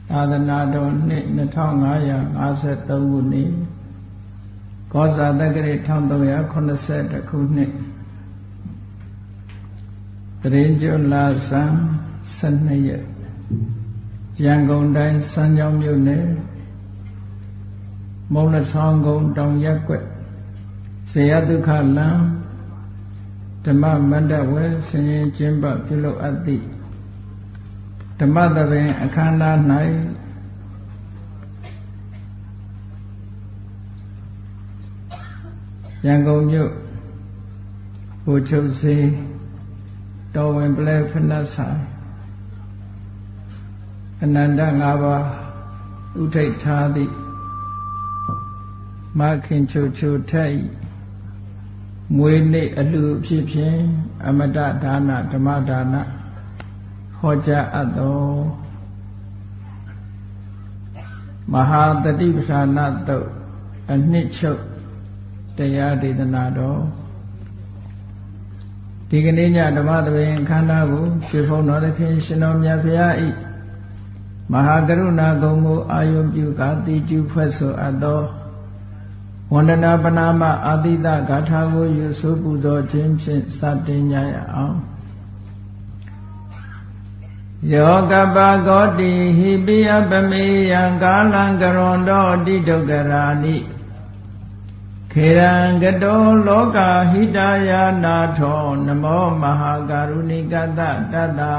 သာသနာတော်နှစ်2553ခုနှစ်ကောဇာတက္ကရာ1381ခုနှစ်တရင်ကျွလဆန်း12ရက်ရန်ကုန်တိုင်းစမ်းချောင်းမြို့နယ်မုံလဆောင်ကုန်းတောင်ရက်ကွက်ဇေယဒုက္ခလမ်းဓမ္မမန္တဝဲဆင်ရင်ကျင်းပပြုလုပ်အပ်သည့်ဓမ္မသဘင်အခမ်းအနား၌ရန်ကုန်မြို့ဘိုလ်ချုပ်စေတော်ဝင်ပလဲဖနတ်ဆိုင်အနန္တ၅ပါးဥထိတ်ထားသည့်မခင်ချိုချိုထက်မွေးနေ့အလှဖြစ်ဖြင့်အမတဒါနဓမ္မဒါနဟောကြားအပ်သောမဟာတတိပဌာနသုတ်အနှစ်ချုပ်တရားဒေသနာတော်ဒီကနေ့ညဓမ္မသဘင်အခမ်းအနားကိုရွှေဘုံတော်သခင်ရှင်တော်မြတ်ဖရာဤမဟာကရုဏာဂုဏ်ကိုအာယုံပြုကာတိကျူဖွဲ့ဆိုအပ်သောဝန္ဒနာပနာမအာတိတဂါထာကိုယူဆိုပူဇော်ခြင်းဖြင့်စတင်ကြရအောင်ယောကပဂောတိဟိပိယပမေယံကာလံကရွန်တောတိဒုက္ခရာနိခေရံကတောလောကဟိတယာနာထောနမောမဟာကရုဏိကတတတ္တာ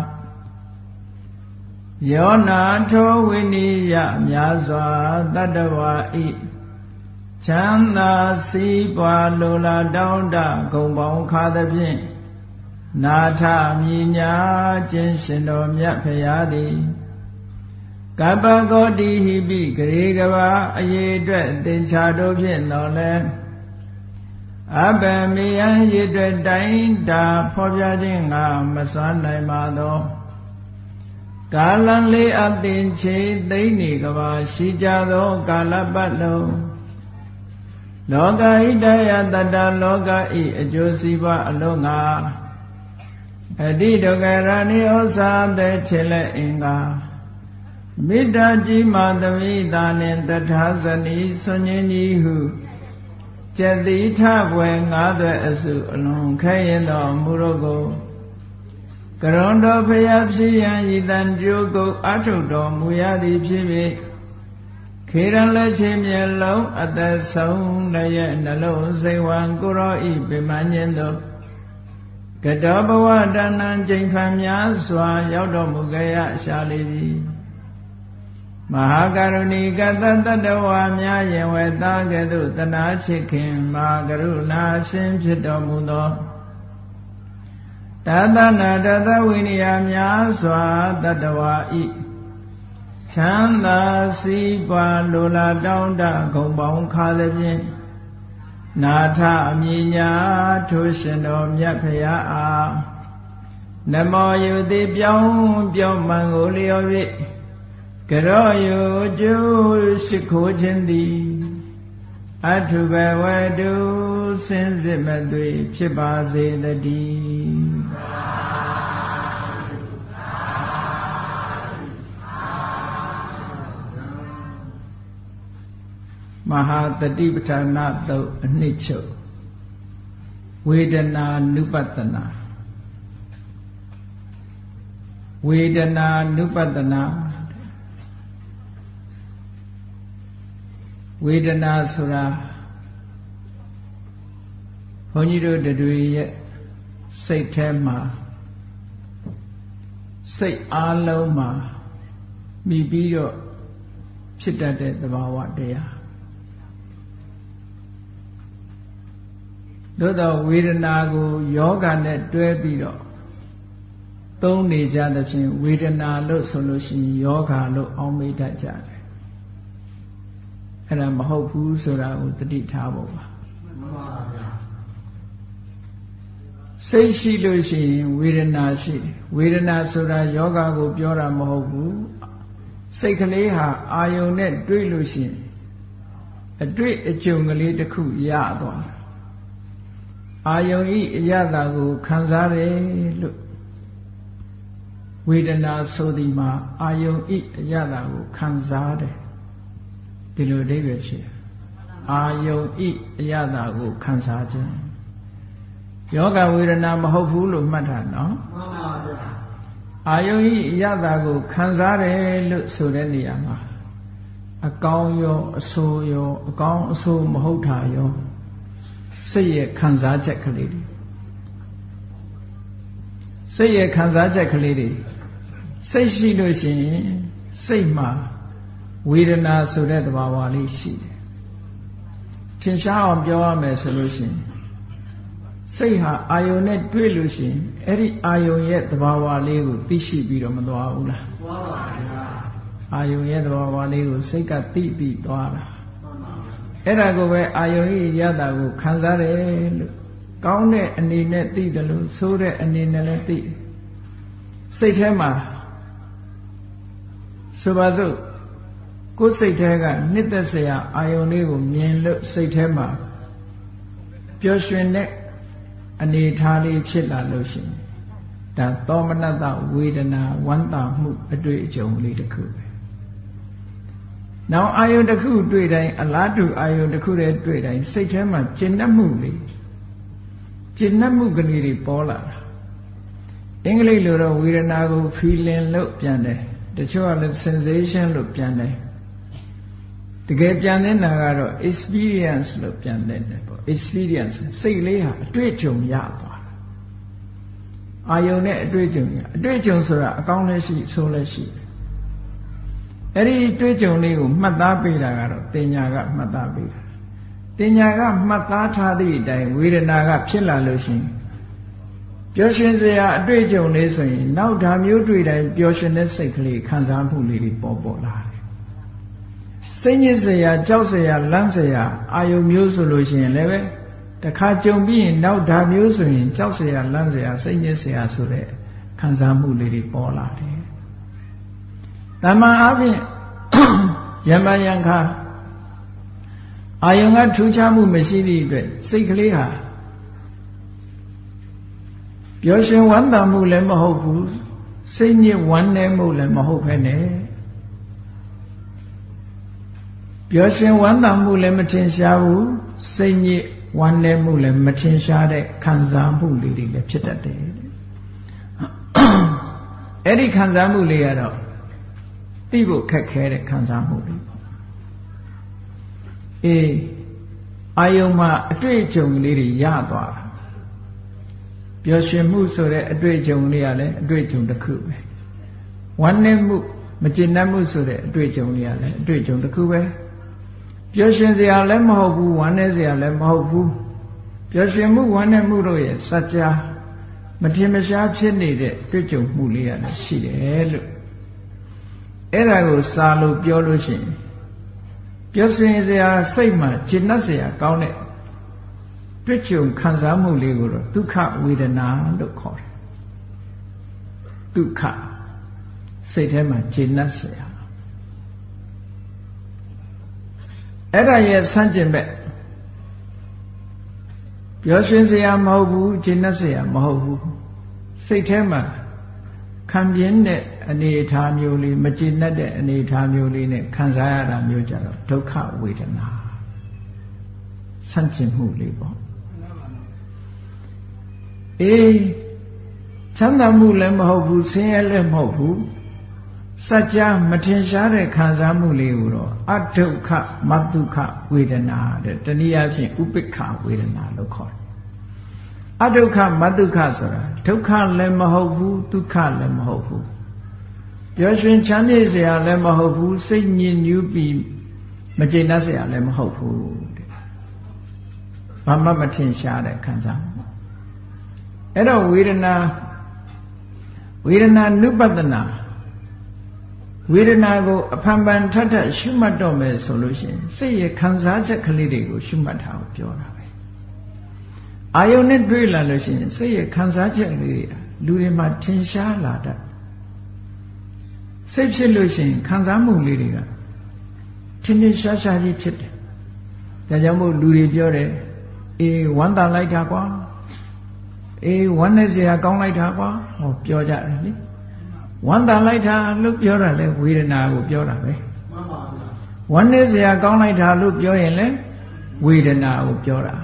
ယောနာထောဝိနိယမြာစွာတတ္တဝါဤချမ်းသာစီးပွားလိုလားတောင်းတဂုံပေါင်းခါသဖြင့်နာထမြညာခြင်းရှင်တော်မြတ်ဖရာသည်ကပ္ပဂောတိဟိပိဂရေကဘာအရေအတွက်သင်္ချာတို့ဖြင့်တော်လဲအဘမေယံရေအတွက်တိုင်းတာဖော်ပြခြင်းငါမစွမ်းနိုင်ပါသောကာလံလေးအသင်ချေသိမ့်နေကဘာရှိကြသောကာလပတ်လုံးလောကဟိတယတတ္တလောကဤအကျိုးစီးပွားအလုံးငါအတိဒုက္ခရဏိဩဇာတဲ့ခြေလက်အင်္ဂါမေတ္တာကြီးမာသမိတာနှင့်တထာဇနီဆွန်ញင်းကြီးဟုကျက်တိထဘွယ်ငါးသွဲအစုအလွန်ခဲရင်တော်မူတော့ကိုကရွန်တော်ဖျားဖြစ်ရန်ဤတန်ကြိုးကိုအထုတ်တော်မူရသည်ဖြစ်၍ခေရန်လက်ချင်းမျက်လုံးအသက်ဆုံးလည်းရဲ့နှလုံးစိတ်ဝံကိုရောဤပြမញ្ញင်းသောကတောဘဝတဏ္ဏချိန်ဖန်များစွာရောက်တော်မူကြရရှာလိပြီမဟာကရုဏီကတတ္တဝါများယင်ဝေသားကဲ့သို့တနာချစ်ခင်မဟာကရုဏာရှင်ဖြစ်တော်မူသောတသနာတသဝိနည်းများစွာတတ္တဝါဤချမ်းသာစီးပွားလိုလားတောင်းတဂုံပေါင်းခါသဖြင့်နာထအမြညာထိုရှင်တော်မြတ်ဖရာအားနမောယုတိပြောင်းမှန်ကိုလျော်၍ကရောယုကျိုးရှိခိုးခြင်းသည်အထုဘဝတုစင်စစ်မသွေဖြစ်ပါစေတည်းမဟာတတိပဌာနသုတ်အနှစ်ချုပ်ဝေဒနာနုပတနာဝေဒနာနုပတနာဝေဒနာဆိုတာဘုန်းကြီးတို့တွေရဲ့စိတ်ထဲမှာစိတ်အားလုံးမှာမိပြီးတော့ဖြစ်တတ်တဲ့သဘာဝတရားသို့သောဝေဒနာကိုယောဂနဲ့တွဲပြီးတော့သုံးနေကြသဖြင့်ဝေဒနာလို့ဆိုလို့ရှိရင်ယောဂလို့အောက်မေ့တတ်ကြတယ်အဲ့ဒါမဟုတ်ဘူးဆိုတာကိုသတိထားဖို့ပါမှန်ပါဗျာစိတ်ရှိလို့ရှိရင်ဝေဒနာရှိတယ်ဝေဒနာဆိုတာယောဂကိုပြောတာမဟုတ်ဘူးစိတ်ကလေးဟာအာယုန်နဲ့တွေ့လို့ရှိရင်အတွေ့အကြုံကလေးတစ်ခုရသွားတယ်အာယုန်ဤအရသာကိုခံစားတယ်လို့ဝေဒနာဆိုဒီမှာအာယုံဤအရသာကိုခံစားတယ်ဒီလိုအဓိပ္ပာယ်ရှိတယ်အာယုံဤအရသာကိုခံစားခြင်းယောဂဝေဒနာမဟုတ်ဘူးလို့မှတ်ထားနော်မှန်ပါဗျာအာယုံဤအရသာကိုခံစားတယ်လို့ဆိုတဲ့နေရာမှာအကောင်းရောအဆိုးရောအကောင်းအဆိုးမဟုတ်တာရောစိတ်ရဲ့ခံစားချက်ကလေးတွေစိတ်ရဲ့ခံစားချက်ကလေးတွေစိတ်ရှိလို့ရှိရင်စိတ်မှာဝေဒနာဆိုတဲ့သဘာဝလေးရှိတယ်ထင်ရှားအောင်ပြောရမယ်ဆိုလို့ရှိရင်စိတ်ဟာအာယုန်နဲ့တွေ့လို့ရှိရင်အဲ့ဒီအာယုန်ရဲ့သဘာဝလေးကိုသိရှိပြီးတော့မသွားဘူးလားသွားပါဗျာအာယုန်ရဲ့သဘာဝလေးကိုစိတ်ကသိသွားတာအဲ့ဒါကိုပဲအာယုန်ရဲ့ရတာကိုခံစားတယ်လို့ကောင်းတဲ့အနေနဲ့သိတယ်လို့ဆိုးတဲ့အနေနဲ့လည်းသိတယ်စိတ်ထဲမှာဆိုပါစို့ကိုယ်စိတ်ထဲကနှစ်သက်စရာအာယုန်လေးကိုမြင်လို့စိတ်ထဲမှာပျော်ရွှင်တဲ့အနေထားလေးဖြစ်လာလို့ရှိရင်ဒါသောမနတဝေဒနာဝမ်းသာမှုအတွေ့အကြုံလေးတစ်ခုပဲနောက်အာယုန်တစ်ခုတွေ့တိုင်းအလားတူအာယုန်တစ်ခုတည်းတွေ့တိုင်းစိတ်ထဲမှာကျဉ်းနှံ့မှုလေးကျဉ်းနှံ့မှုကလေးတွေပေါ်လာတာအင်္ဂလိပ်လိုတော့ဝေဒနာကို feeling လို့ပြန်တယ်တချို့ကလည်း sensation လို့ပြန်တယ်တကယ်ပြန်တဲ့နာကတော့ experience လို့ပြန်တဲ့တယ်ပေါ့ experience စိတ်လေးဟာအတွေ့အကြုံရသွားတာအာယုန်နဲ့အတွေ့အကြုံရအတွေ့အကြုံဆိုတာအကောင်းလည်းရှိဆိုးလည်းရှိတယ်အဲ့ဒီအတွေ့အကြုံလေးကိုမှတ်သားပေးတာကတော့တင်ညာကမှတ်သားပေးတာတင်ညာကမှတ်သားထားသည့်အတိုင်းဝေဒနာကဖြစ်လာလို့ရှိရင်ပျော်ရွှင်စရာအတွေ့အကြုံလေးဆိုရင်နောက်ဓာမျိုးတွေ့တိုင်းပျော်ရွှင်တဲ့စိတ်ကလေးခံစားမှုလေးတွေပေါ်လာတယ်စိတ်ညစ်စရာကြောက်စရာလန့်စရာအာယုံမျိုးဆိုလို့ရှိရင်လည်းပဲတခါကြုံပြီးရင်နောက်ဓာမျိုးဆိုရင်ကြောက်စရာလန့်စရာစိတ်ညစ်စရာဆိုတဲ့ခံစားမှုလေးတွေပေါ်လာတယ်တမန်အားဖြင့်ယမယံခါအာယုံကထူးခြားမှုမရှိသည့်အတွက်စိတ်ကလေးဟာပျော်ရွှင်ဝမ်းသာမှုလည်းမဟုတ်ဘူးစိတ်ညစ်ဝမ်းနည်းမှုလည်းမဟုတ်ဘဲနဲ့ပျော်ရွှင်ဝမ်းသာမှုလည်းမထင်ရှားဘူးစိတ်ညစ်ဝမ်းနည်းမှုလည်းမထင်ရှားတဲ့ခံစားမှုလေးတွေလည်းဖြစ်တတ်တယ်အဲ့ဒီခံစားမှုလေးကတော့သိဖို့ခက်ခဲတဲ့ခံစားမှုလေးပေါ့အေးအာယုံမှာအတွေ့အကြုံလေးတွေရသွားတာပျော်ရွှင်မှုဆိုတဲ့အတွေ့အကြုံလေးကလည်းအတွေ့အကြုံတစ်ခုပဲဝမ်းနည်းမှုမကျေနပ်မှုဆိုတဲ့အတွေ့အကြုံလေးကလည်းအတွေ့အကြုံတစ်ခုပဲပျော်ရွှင်စရာလည်းမဟုတ်ဘူးဝမ်းနည်းစရာလည်းမဟုတ်ဘူးပျော်ရွှင်မှုဝမ်းနည်းမှုတို့ရဲ့စัจ जा မထင်မရှားဖြစ်နေတဲ့တွေ့ကြုံမှုလေးကလည်းရှိတယ်လို့အဲ့ဒါကိုစာလို့ပြောလို့ရှိရင်ပျော်ရွှင်စရာစိတ်မှာကျေနပ်စရာကောင်းတဲ့တွေ့ကြုံခံစားမှုလေးကိုတော့ဒုက္ခဝေဒနာလို့ခေါ်တယ်ဒုက္ခစိတ်ထဲမှာကျေနပ်စရာအဲ့ဒါရဲ့ဆန့်ကျင်ဘက်ပျော်ရွှင်စရာမဟုတ်ဘူးကျေနပ်စရာမဟုတ်ဘူးစိတ်ထဲမှာခံပြင်းတဲ့အနေအထားမျိုးလေးမကျေနပ်တဲ့အနေအထားမျိုးလေးနဲ့ခံစားရတာမျိုးကြတော့ဒုက္ခဝေဒနာဆန့်ကျင်မှုလေးပေါ့အေးချမ်းသာမှုလည်းမဟုတ်ဘူးဆင်းရဲလည်းမဟုတ်ဘူးစัจ जा မထင်ရှားတဲ့ခံစားမှုလေးကိုတော့အဒုက္ခမဒုက္ခဝေဒနာတဲ့တနည်းအားဖြင့်ဥပိ္ပခဝေဒနာလို့ခေါ်တယ်အဒုက္ခမဒုက္ခဆိုတာဒုက္ခလည်းမဟုတ်ဘူးဒုက္ခလည်းမဟုတ်ဘူးပျော်ရွှင်ချမ်းမြေ့စရာလည်းမဟုတ်ဘူးစိတ်ညစ်ညူးပြီးမကျေနပ်စရာလည်းမဟုတ်ဘူးတဲ့ဘာမှမထင်ရှားတဲ့ခံစားမှုအဲ့တော့ဝေဒနာနုပတနာဝေဒနာကိုအဖန်ဖန်ထပ်ထပ်ရှုမှတ်တော့မယ်ဆိုလို့ရှိရင်စိတ်ရဲ့ခံစားချက်ကလေးတွေကိုရှုမှတ်တာကိုပြောတာပဲအာယုန်နဲ့တွေ့လာလို့ရှိရင်စိတ်ရဲ့ခံစားချက်လေးတွေလူတွေမှာထင်ရှားလာတတ်စိတ်ဖြစ်လို့ရှိရင်ခံစားမှုလေးတွေကထင်ထင်ရှားရှားကြီးဖြစ်တယ်ဒါကြောင့်မို့လူတွေပြောတယ်အေးဝမ်းသာလိုက်တာကွာအေးဝမ်းနဲ့စရာကောင်းလိုက်တာကွာဟောပြောကြတယ်လေဝမ်းသာလိုက်တာလို့ပြောတာလဲဝေဒနာကိုပြောတာပဲမှန်ပါဗျာဝမ်းနည်းစရာကောင်းလိုက်တာလို့ပြောရင်လဲဝေဒနာကိုပြောတာ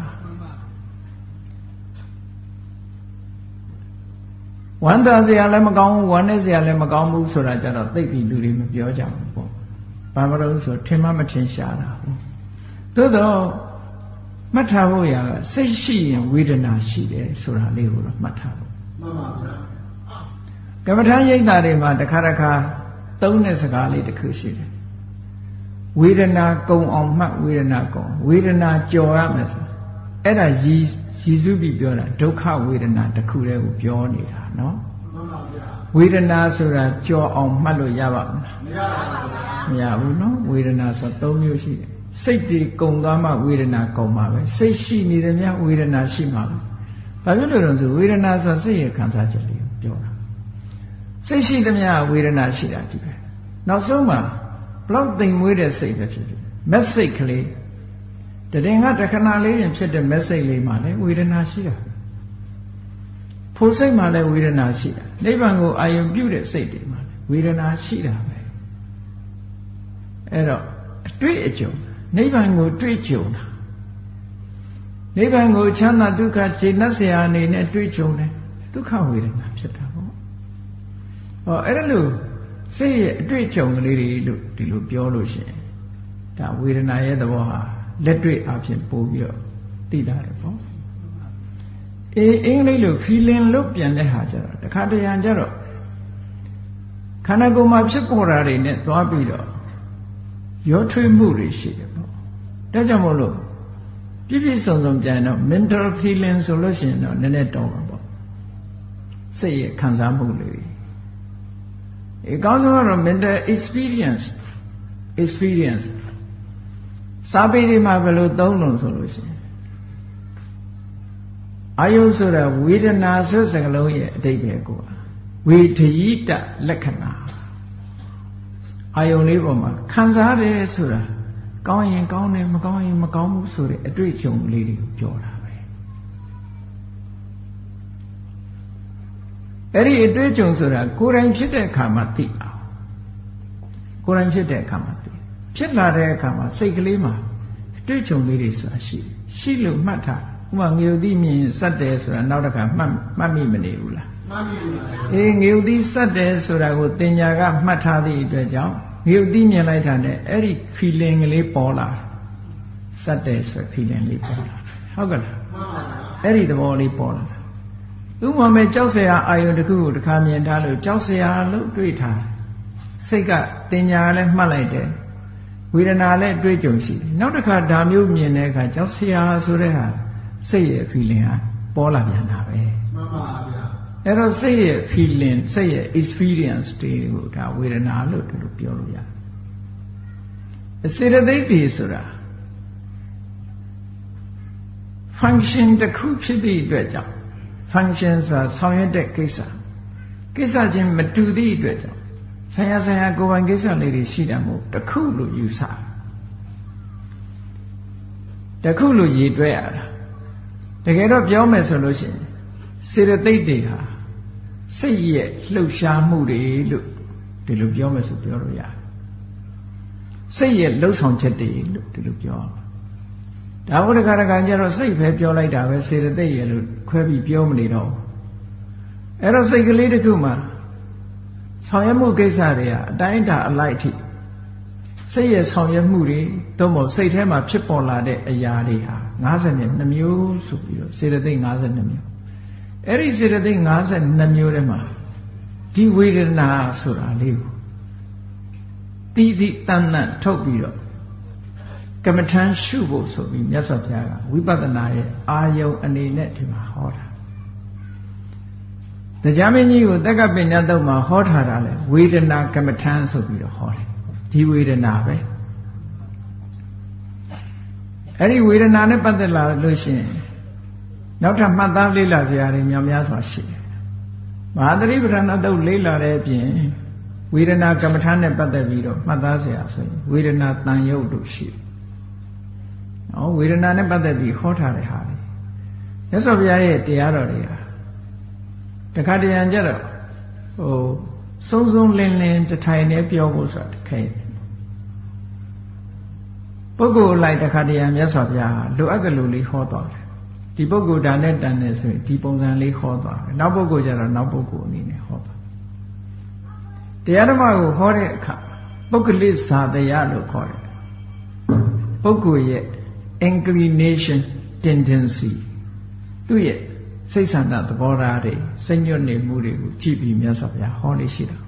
ဝမ်းသာစရာလည်းမကောင်းဘူးဝမ်းနည်းစရာလည်းမကောင်းဘူးဆိုတာကြတော့သိပြီလူတွေမပြောကြဘူးပေါ့ဘာမလို့ဆိုထင်မှမထင်ရှားတာဟုတ်သို့တော့မှတ်ထားဖို့ရကစိတ်ရှိရင်ဝေဒနာရှိတယ်ဆိုတာလေးကိုတော့မှတ်ထားဖို့မှန်ပါဗျာကမ္မထာရိပ်သာတွေမှာတစ်ခါတစ်ခါသုံးတဲ့စကားလေးတစ်ခုရှိတယ်ဝေဒနာကုံအောင်မှတ်ဝေဒနာကုံဝေဒနာကြော်ရမယ်ဆိုအဲ့ဒါရည်စုပြီးပြောတာဒုက္ခဝေဒနာတစ်ခုတည်းကိုပြောနေတာနော်မှန်ပါဗျာဝေဒနာဆိုတာကြော်အောင်မှတ်လို့ရပါမလားမရပါဘူးမရဘူးနော်ဝေဒနာဆို၃မျိုးရှိတယ်စိတ်တွေကုံသွားမှဝေဒနာကုံမှာပဲစိတ်ရှိနေတယ်များဝေဒနာရှိမှာပဲဘာဖြစ်လို့လဲဆိုဝေဒနာဆိုစိတ်ရဲ့ခံစားချက်လေးကိုပြောတာစိတ်ရှိသမျှဝေဒနာရှိတာကြည့်ပဲနောက်ဆုံးမှာဘလောက်သိမ်မွေးတဲ့စိတ်ပဲဖြစ်တယ် message ကလေးတရင်ကတခဏလေးရင်ဖြစ်တဲ့ message လေးမှာလည်းဝေဒနာရှိတာဖို့စိတ်မှာလည်းဝေဒနာရှိတာနိဗ္ဗာန်ကိုအာရုံပြုတဲ့စိတ်တွေမှာလည်းဝေဒနာရှိတာပဲအဲ့တော့အတွေ့အကြုံနိဗ္ဗာန်ကိုတွေ့ကြုံတာနိဗ္ဗာန်ကိုချမ်းသာဒုက္ခခြေနှက်เสียအနေနဲ့တွေ့ကြုံတယ်ဒုက္ခဝေဒနာဖြစ်တာပေါ့ဟောအဲ့ဒါလို့စိတ်ရဲ့အတွေ့အကြုံကလေးတွေလို့ဒီလိုပြောလို့ရှိရင်ဒါဝေဒနာရဲ့သဘောဟာလက်တွေ့အဖြစ်ပို့ပြီးတော့သိတာတယ်ပေါ့အင်္ဂလိပ်လို feeling လို့ပြန်တဲ့ဟာကြတော့တခါတရံကြတော့ခန္ဓာကိုယ်မှာဖြစ်ပေါ်တာတွေနဲ့သွားပြီးတော့ရောထွေးမှုတွေရှိတယ်ပေါ့ဒါကြောင့်မို့လို့ပြည့်ပြည့်စုံစုံပြန်တော့ mental feeling ဆိုလို့ရှိရင်တော့နည်းနည်းတောင်းပါပေါ့စိတ်ရဲ့ခံစားမှုတွေအကောင်းဆုံးကတော့ mental experience စာပေတွေမှာဘယ်လိုသုံးလို့ဆိုလို့ရှိရင်အာယုဆိုတာဝေဒနာဆိုစကားလုံးရဲ့အဓိပ္ပာယ်ကိုဝေဒယိတလက္ခဏာအာယုလေးပေါ်မှာခံစားတယ်ဆိုတာကောင်းရင်ကောင်းတယ်မကောင်းရင်မကောင်းဘူးဆိုတဲ့အတွေ့အကြုံလေးတွေကိုပြောတာပဲအဲ့ဒီအတွေ့အကြုံဆိုတာကိုယ်တိုင်ဖြစ်တဲ့အခါမှာသိအောင်ကိုယ်တိုင်ဖြစ်တဲ့အခါမှာသိဖြစ်လာတဲ့အခါမှာစိတ်ကလေးမှာအတွေ့အကြုံလေးတွေဆိုတာရှိလို့မှတ်ထားဥပမာငြုတ်တိမြင်စက်တယ်ဆိုတာနောက်တစ်ခါမှတ်မိမနေဘူးလားမှတ်မိပါဘူးငြုတ်တိစက်တယ်ဆိုတာကိုတင်ညာကမှတ်ထားသည့်အတွက်ကြောင့်ငြုတ်တိမြင်လိုက်တာနဲ့အဲ့ဒီ feeling ကလေးပေါ်လာစက်တယ်ဆို feeling လေးပေါ်လာဟုတ်ကဲ့လားမှန်ပါပါအဲ့ဒီသဘောလေးပေါ်လာဥပမာမဲ့ကြောက်စရာအာယုန်တစ်ခုကိုတစ်ခါမြင်ထားလို့ကြောက်စရာလို့တွေးထားစိတ်ကတင်ညာလည်းမှတ်လိုက်တယ်ဝေဒနာလည်းတွေးကြုံရှိတယ်နောက်တစ်ခါဒါမျိုးမြင်တဲ့အခါကြောက်စရာဆိုတဲ့ဟာစိတ်ရဲ့ feeling ဟာပေါ်လာပြန်တာပဲမှန်ပါဗျာအဲ့တော့စိတ်ရဲ့ feeling စိတ်ရဲ့ experience တွေကိုဒါဝေဒနာလို့တို့လိုပြောလို့ရတယ်စေတသိက်တွေဆိုတာ function တစ်ခုဖြစ်သည့်အတွက်ကြောင့် function ဆိုတာဆောင်ရွက်တဲ့ကိစ္စချင်းမတူသည့်အတွက်ကြောင့်ဆရာကိုယ်ပိုင်ကိစ္စလေးတွေရှိတယ်မို့တစ်ခုလို့ယူဆတစ်ခုလို့ရည်တွဲရတာတကယ်တော့ပြောမယ်ဆိုလို့ရှိရင်စေတသိက်တွေဟာစိတ်ရဲ့လှုပ်ရှားမှုတွေလို့ဒီလိုပြောမယ်ဆိုပြောလို့ရတယ်စိတ်ရဲ့လှုပ်ဆောင်ချက်တွေလို့ဒီလိုပြောဒါဘုရားကကြတော့စိတ်ပဲပြောလိုက်တာပဲစေတသိက်ရဲ့လို့ခွဲပြီးပြောမနေတော့အဲ့တော့စိတ်ကလေးတစ်ခုမှာဆောင်ရွက်မှုကိစ္စတွေကအတိုင်းအတာအလိုက်ထိစိတ်ရဲ့ဆောင်ရွက်မှုတွေသို့မဟုတ်စိတ်ထဲမှာဖြစ်ပေါ်လာတဲ့အရာတွေဟာ52မျိုးဆိုပြီးတော့စေတသိက်52မျိုးအဲ့ဒီစေတသိက်52မျိုးထဲမှာဒီဝေဒနာဆိုတာလေးကိုတိတိတန်တန်ထုတ်ပြီးတော့ကမ္မထမ်းရှုဖို့ဆိုပြီးမြတ်စွာဘုရားကဝိပဿနာရဲ့အာယုံအနေနဲ့ဒီမှာဟောတာတရားမင်းကြီးကိုတက္ကပညာတုတ်မှာဟောထားတာလေဝေဒနာကမ္မထမ်းဆိုပြီးတော့ဟောတယ်ဒီဝေဒနာပဲအဲ့ဒီဝေဒနာနဲ့ပတ်သက်လာလို့ရှိရင်နောက်ထပ်မှတ်သားလေ့လာစရာတွေများစွာရှိတယ်မဟာသတိပဋ္ဌာန်တုတ်လေ့လာတဲ့အပြင်ဝေဒနာကမ္မထမ်းနဲ့ပတ်သက်ပြီးတော့မှတ်သားစရာဆိုရင်ဝေဒနာတန်ရုပ်တို့ရှိတယ်ဝေဒနာနဲ့ပတ်သက်ပြီးဟောထားတဲ့ဟာတွေမြတ်စွာဘုရားရဲ့တရားတော်တွေဟာတခါတရံကြတော့ဆုံးဆုံးလင်းလင်းတထိုင်နဲ့ပြောဖို့ဆိုတာတခဲပုဂ္ဂိုလ်လိုက်တခါတည်းမြတ်စွာဘုရားလိုအပ်တယ်လို့လေးဟောသွားတယ်ဒီပုဂ္ဂိုလ်ဒါနဲ့တန်တယ်ဆိုရင်ဒီပုံစံလေးဟောသွားတယ်နောက်ပုဂ္ဂိုလ်ကျတော့နောက်ပုဂ္ဂိုလ်အနေနဲ့ဟောသွားတရားဓမ္မကိုဟောတဲ့အခါပုဂ္ဂလိဇာတရားလို့ခေါ်တယ်ပုဂ္ဂိုလ်ရဲ့ inclination tendency သူ့ရဲ့စိတ်ဆန္ဒသဘောထားတွေစိတ်ညွတ်နေမှုတွေကိုကြည့်ပြီးမြတ်စွာဘုရားဟောနေရှိတာ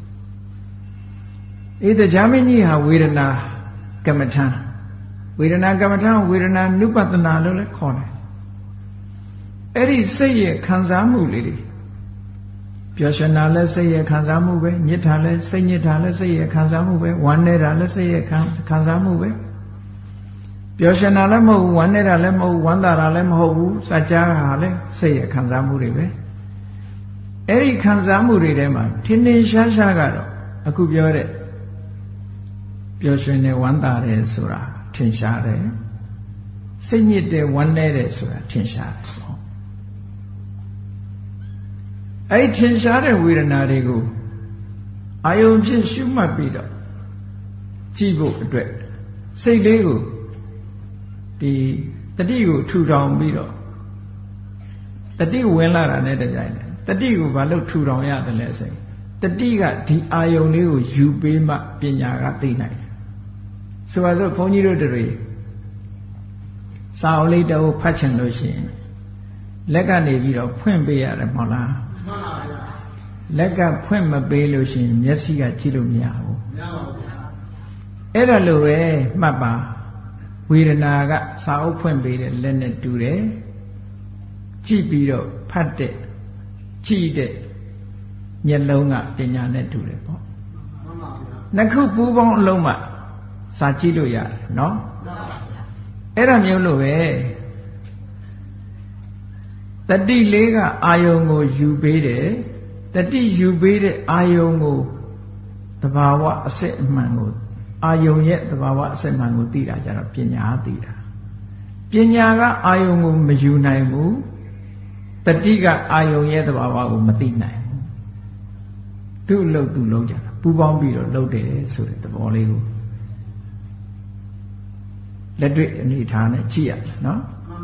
တရားမင်းကြီးဟာဝေဒနာကမ္မထံဝေဒနာကမ္မထံဝေဒနာနုပတနာလို့လည်းခေါ်တယ်အဲ့ဒီစိတ်ရဲ့ခံစားမှုလေးတွေပျော်ရွှင်တာလည်းစိတ်ရဲ့ခံစားမှုပဲညစ်တာလည်းစိတ်ညစ်တာလည်းစိတ်ရဲ့ခံစားမှုပဲဝမ်းနေတာလည်းစိတ်ရဲ့ခံစားမှုပဲပျော်ရွှင်တာလည်းမဟုတ်ဘူးဝမ်းနေတာလည်းမဟုတ်ဘူးဝမ်းသာတာလည်းမဟုတ်ဘူးစัจ जा ဟာလည်းစိတ်ရဲ့ခံစားမှုတွေပဲအဲ့ဒီခံစားမှုတွေထဲမှာထင်ထင်ရှားရှားကတော့အခုပြောတဲ့ပျော်ရွှင်တယ်ဝမ်းသာတယ်ဆိုတာထင်ရှားတယ်စိတ်ညစ်တယ်ဝမ်းနေတယ်ဆိုတာထင်ရှားတယ်အဲ့ထင်ရှားတဲ့ဝေဒနာတွေကိုအာယုံဖြင့်ရှုမှတ်ပြီးတော့ကြည့်ဖို့အတွက်စိတ်လေးကိုဒီတတိကိုထူထောင်ပြီးတော့တတိဝင်လာတာနဲ့တပြိုင်နက်တတိကိုဘာလို့ထူထောင်ရတယ်လဲဆိုရင်တတိကဒီအာယုံလေးကိုယူပေးမှပညာကသိနိုင်တယ်ဆိုပါစို့ဘုန်းကြီးတို့တွေစာအုပ်လေးတစ်အုပ်ဖတ်ချင်လို့ရှိရင်လက်ကနေပြီးတော့ဖွင့်ပေးရတယ်မဟုတ်လားမှန်ပါဗျာလက်ကဖွင့်မပေးလို့ရှိရင်မျက်စိကကြည့်လို့မရဘူးမရပါဘူးဗျာအဲ့ဒါလိုပဲမှတ်ပါဝေဒနာကစာအုပ်ဖွင့်ပေးတဲ့လက်နဲ့တူတယ်ကြည့်ပြီးတော့ဖတ်တဲ့ကြည့်တဲ့မျက်လုံးကပညာနဲ့တူတယ်ပေါ့မှန်ပါဗျာနှစ်ခုပူးပေါင်းအလုံးမှစာကြည့်လို့ရတယ်နော်မှန်ပါဗျာအဲ့ဒါမျိုးလို့ပဲတတိလေးကအာယုံကိုယူပေးတယ်တတိယူပေးတဲ့အာယုံကိုသဘာဝအစစ်အမှန်ကိုအာယုံရဲ့သဘာဝအစစ်အမှန်ကိုသိတာကြတော့ပညာသိတာပညာကအာယုံကိုမယူနိုင်ဘူးတတိကအာယုံရဲ့သဘာဝကိုမသိနိုင်ဘူးသူ့အလုပ်သူလုပ်ကြတာပူပေါင်းပြီးတော့လုပ်တယ်ဆိုတဲ့သဘောလေးကိုလက်တွေ့အနေထားနဲ့ကြည့်ရမယ်နော်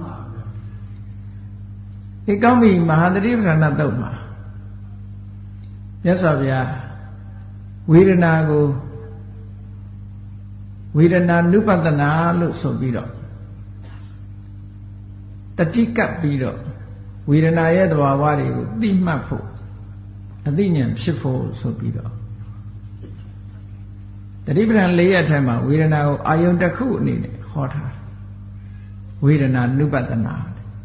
ဒီကောင်းပြီမဟာသတိပဋ္ဌာန်သုတ်မှာမြတ်စွာဘုရားဝေဒနာကိုဝေဒနာနုပတနာလို့ဆိုပြီးတော့တတိကပ်ပြီးတော့ဝေဒနာရဲ့သဘာဝတွေကိုသိမှတ်ဖို့အသိဉာဏ်ဖြစ်ဖို့ဆိုပြီးတော့တတိပဋ္ဌာန်၄ရပ်ထဲမှာဝေဒနာကိုအာယုံတစ်ခုအနေနဲ့ဟောထားတယ်ဝေဒနာနုပတနာ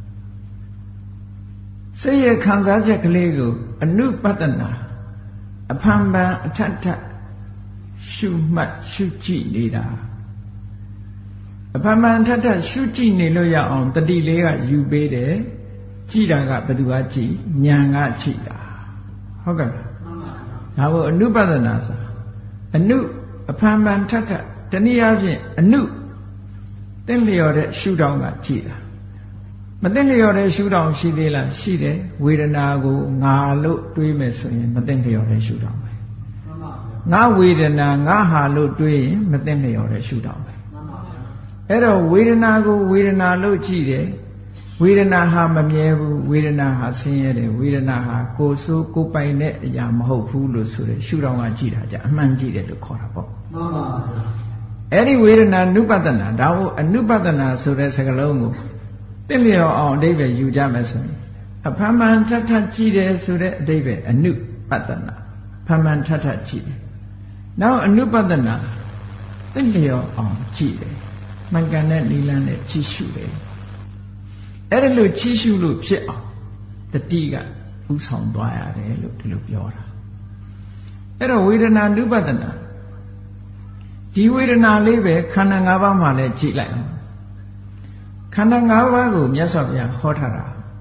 စိတ်ရဲ့ခံစားချက်ကလေးကိုအနုပတနာအဖန်ဖန်အထက်ထက်ရှုမှတ်ရှုကြည့်နေတာအဖန်ဖန်ထက်ထက်ရှုကြည့်နေလို့ရအောင်တတိလေးကယူပေးတယ်ကြည့်တာကဘယ်သူကကြည့်ဉာဏ်ကကြည့်တာဟုတ်ကဲ့ဒါကိုအနုပတနာဆိုအနုအဖန်ဖန်ထက်ထက်တနည်းအားဖြင့်အနုသင်လျော်တဲ့ရှုထောင့်ကကြည့်တာမသိလျော်တဲ့ရှုထောင့်ရှိသေးလားရှိတယ်ဝေဒနာကိုငါလို့တွေးမယ်ဆိုရင်မသိလျော်တဲ့ရှုထောင့်ပဲငါဝေဒနာငါဟာလို့တွေးရင်မသိလျော်တဲ့ရှုထောင့်ပဲအဲ့တော့ဝေဒနာကိုဝေဒနာလို့ကြည့်တယ်ဝေဒနာဟာမမြဲဘူးဝေဒနာဟာဆင်းရဲတယ်ဝေဒနာဟာကိုယ်ဆိုးကိုယ်ပိုင်တဲ့အရာမဟုတ်ဘူးလို့ဆိုတဲ့ရှုထောင့်ကကြည့်တာကြအမှန်ကြည့်တယ်လို့ခေါ်တာပေါ့မှန်ပါဗျာအဲ့ဒီဝေဒနာနုပတနာဒါကိုအနုပတနာဆိုတဲ့စကားလုံးကိုသိလျော်အောင်အဓိပ္ပာယ်ယူကြမယ်ဆိုရင်အဖန်မှန်ထထကြည့်တယ်ဆိုတဲ့အဓိပ္ပာယ်အနုပတနာဖန်မှန်ထထကြည့်တယ်နောက်အနုပတနာသိလျော်အောင်ကြည့်တယ်မှန်ကန်တဲ့နိလန်းနဲ့ကြည့်ရှုတယ်အဲ့ဒါလို့ကြည့်ရှုလို့ဖြစ်အောင်တတိကဥဆောင်သွားရတယ်လို့ဒီလိုပြောတာအဲ့တော့ဝေဒနာနုပတနာဒီဝေဒနာလေးပဲခန္ဓာ၅ပါးမှာလည်းကြည့်လိုက်အောင်ခန္ဓာ၅ပါးကိုမြတ်စွာဘုရားဟောထားတာ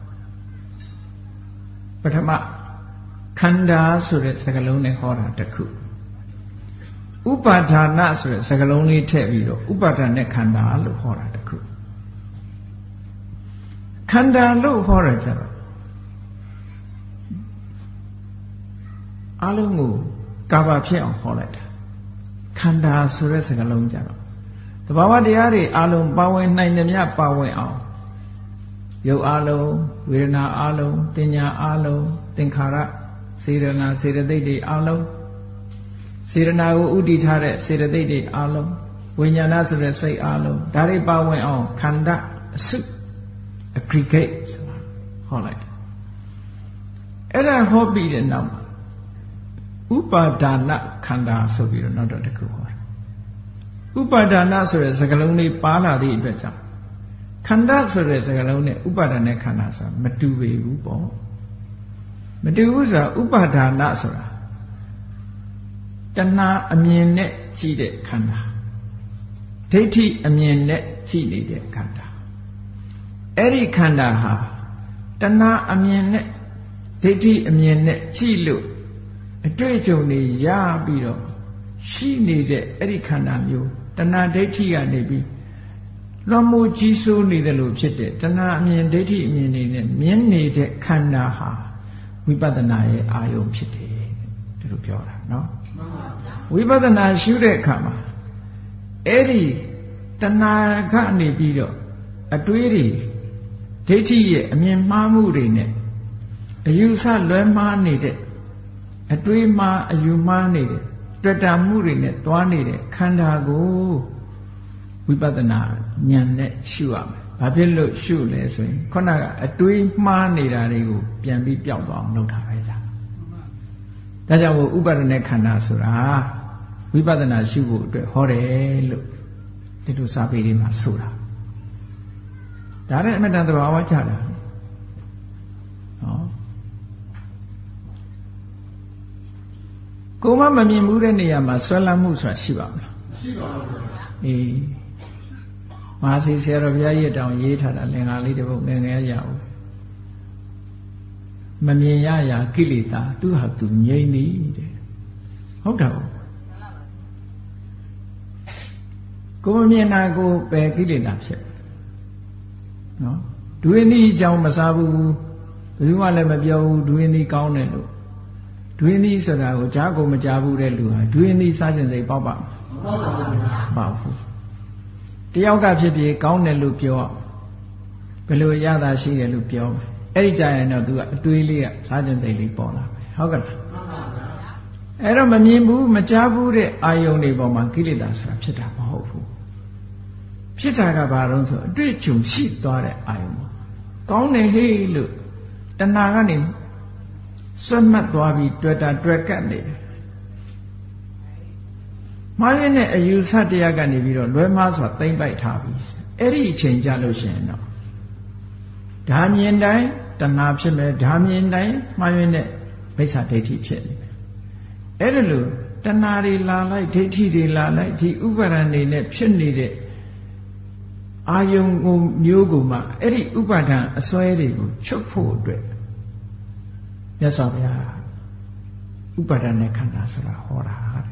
ပထမခန္ဓာဆိုတဲ့စကားလုံးနဲ့ဟောတာတစ်ခုဥပါဒာဏဆိုတဲ့စကားလုံးလေးထည့်ပြီးတော့ဥပါဒာနဲ့ခန္ဓာလို့ဟောတာတစ်ခုခန္ဓာလို့ဟောရကြတော့အလုံးကိုကာဗဖြစ်အောင်ဟောလိုက်တာခန္ဓာဆိုတဲ့စကားလုံးကြတော့တဘာဝတရားတွေအလုံးပါဝင်နိုင်သမျှပါဝင်အောင်ရုပ်အလုံးဝေဒနာအလုံးတင်ညာအလုံးသင်္ခါရစေရနာစေတသိက်တွေအလုံးစေရနာကိုဥတည်ထားတဲ့စေတသိက်တွေအလုံးဝိညာဏဆိုတဲ့စိတ်အလုံးဒါတွေပါဝင်အောင်ခန္ဓာအစု aggregate ဆိုတာဟောလိုက်အဲ့ဒါဟောပြီးတဲ့နောက်မှာဥပါဒါနခန္ဓာဆိုပြီးတော့နောက်တော့တစ်ခုဟောတယ်ဥပါဒါနဆိုတဲ့စကားလုံးလေးပါလာသည့်အတွက်ကြောင့်ခန္ဓာဆိုတဲ့စကားလုံးနဲ့ဥပါဒါနဲ့ခန္ဓာဆိုတာမတူပေဘူးပေါ့မတူဘူးဆိုတာဥပါဒါနဆိုတာတဏှာအမြင်နဲ့ကြည့်တဲ့ခန္ဓာဒိဋ္ဌိအမြင်နဲ့ကြည့်နေတဲ့ခန္ဓာအဲ့ဒီခန္ဓာဟာတဏှာအမြင်နဲ့ဒိဋ္ဌိအမြင်နဲ့ကြည့်လို့အတွေ့အကြုံတွေရပြီးတော့ရှိနေတဲ့အဲ့ဒီခန္ဓာမျိုးတဏှာဒိဋ္ဌိကနေပြီးလွန်မှုကြီးစိုးနေတယ်လို့ဖြစ်တဲ့တဏှာအမြင်ဒိဋ္ဌိအမြင်တွေနဲ့မြင်နေတဲ့ခန္ဓာဟာဝိပဿနာရဲ့အာယုံဖြစ်တယ်ဒီလိုပြောတာနော်ဝိပဿနာရှုတဲ့အခါမှာအဲ့ဒီတဏှာကနေပြီးတော့အတွေးတွေဒိဋ္ဌိရဲ့အမြင်မှားမှုတွေနဲ့အယူဆလွဲမှားနေတဲ့အတွေးမှားအယူမှားနေတဲ့တွေ့တာမှုတွေနဲ့သွားနေတဲ့ခန္ဓာကိုဝိပဿနာဉာဏ်နဲ့ရှုရမယ်။ဘာဖြစ်လို့ရှုလဲဆိုရင်ခုနကအတွေးမှားနေတာတွေကိုပြန်ပြီးပျောက်သွားအောင်လုပ်တာပဲကြာ။ဒါကြောင့်ဥပါဒณะခန္ဓာဆိုတာဝိပဿနာရှုဖို့အတွက်ဟောတယ်လို့ဒီလိုစာပေတွေမှာဆိုတာ။ဒါနဲ့အမှန်တန်သဘာဝကျတာ။ဟောကိုယ်မမြင်ဘူးတဲ့နေရာမှာဆွဲလန်းမှုဆိုတာရှိပါမလားမရှိပါဘူးအေးမဟာစီဆရာတော်ဘုရားကြီးတောင်ရေးထားတာလင်္ကာလေးတစ်ပုဒ်ငယ်ငယ်ရအောင်မမြင်ရရာကိလေသာသူဟာသူငြိမ့်သည်တဲ့ဟုတ်တယ်ကိုယ်မမြင်တာကိုပဲကိလေသာဖြစ်နော်ဒွေနည်းအကြောင်းမစားဘူးဘယ်သူမှလည်းမပြောဘူးဒွေနည်းကောင်းတယ်လို့ဒွေနည်းဆိုတာကိုကြားကိုမကြားဘူးတဲ့လူဟာဒွေနည်းစားခြင်းစိတ်ပေါက်ပါမပေါက်ဘူးတယောက်ကဖြစ်ဖြစ်ကောင်းတယ်လို့ပြောဘယ်လိုရတာရှိတယ်လို့ပြောအဲ့ဒီကြရင်တော့သူကအတွေးလေးကစားခြင်းစိတ်လေးပေါ်လာပဲဟုတ်ကဲ့အဲ့တော့မမြင်ဘူးမကြားဘူးတဲ့အာယုန်တွေပေါ်မှာကိလေသာဆိုတာဖြစ်တာမဟုတ်ဘူးဖြစ်တာကဘာလို့ဆိုအတွေ့အကြုံရှိသွားတဲ့အာယုန်ပေါ့ကောင်းတယ်ဟေးလို့တဏှာကနေစွတ်မှတ်သွားပြီးတွေ့တာတွေ့ကပ်နေတယ်မှားရတဲ့အယူဆတရားကနေပြီးတော့လွဲမှားစွာသိမ့်ပိုက်ထားပြီးအဲ့ဒီအချိန်ကြလို့ရှိရင်တော့ဓာမြင်တိုင်းတဏှာဖြစ်မယ်ဓာမြင်တိုင်းမှားရတဲ့မိစ္ဆာဒိဋ္ဌိဖြစ်နေတယ်အဲ့ဒါလို့တဏှာတွေလာလိုက်ဒိဋ္ဌိတွေလာလိုက်ဒီဥပါဒဏ်တွေနဲ့ဖြစ်နေတဲ့အာယုံကိုမျိုးကိုမှအဲ့ဒီဥပါဒဏ်အစွဲတွေကိုချုပ်ဖို့အတွက်မြတ်စွာဘုရားဥပါဒณะခန္ဓာဆိုတာဟောတာတဲ့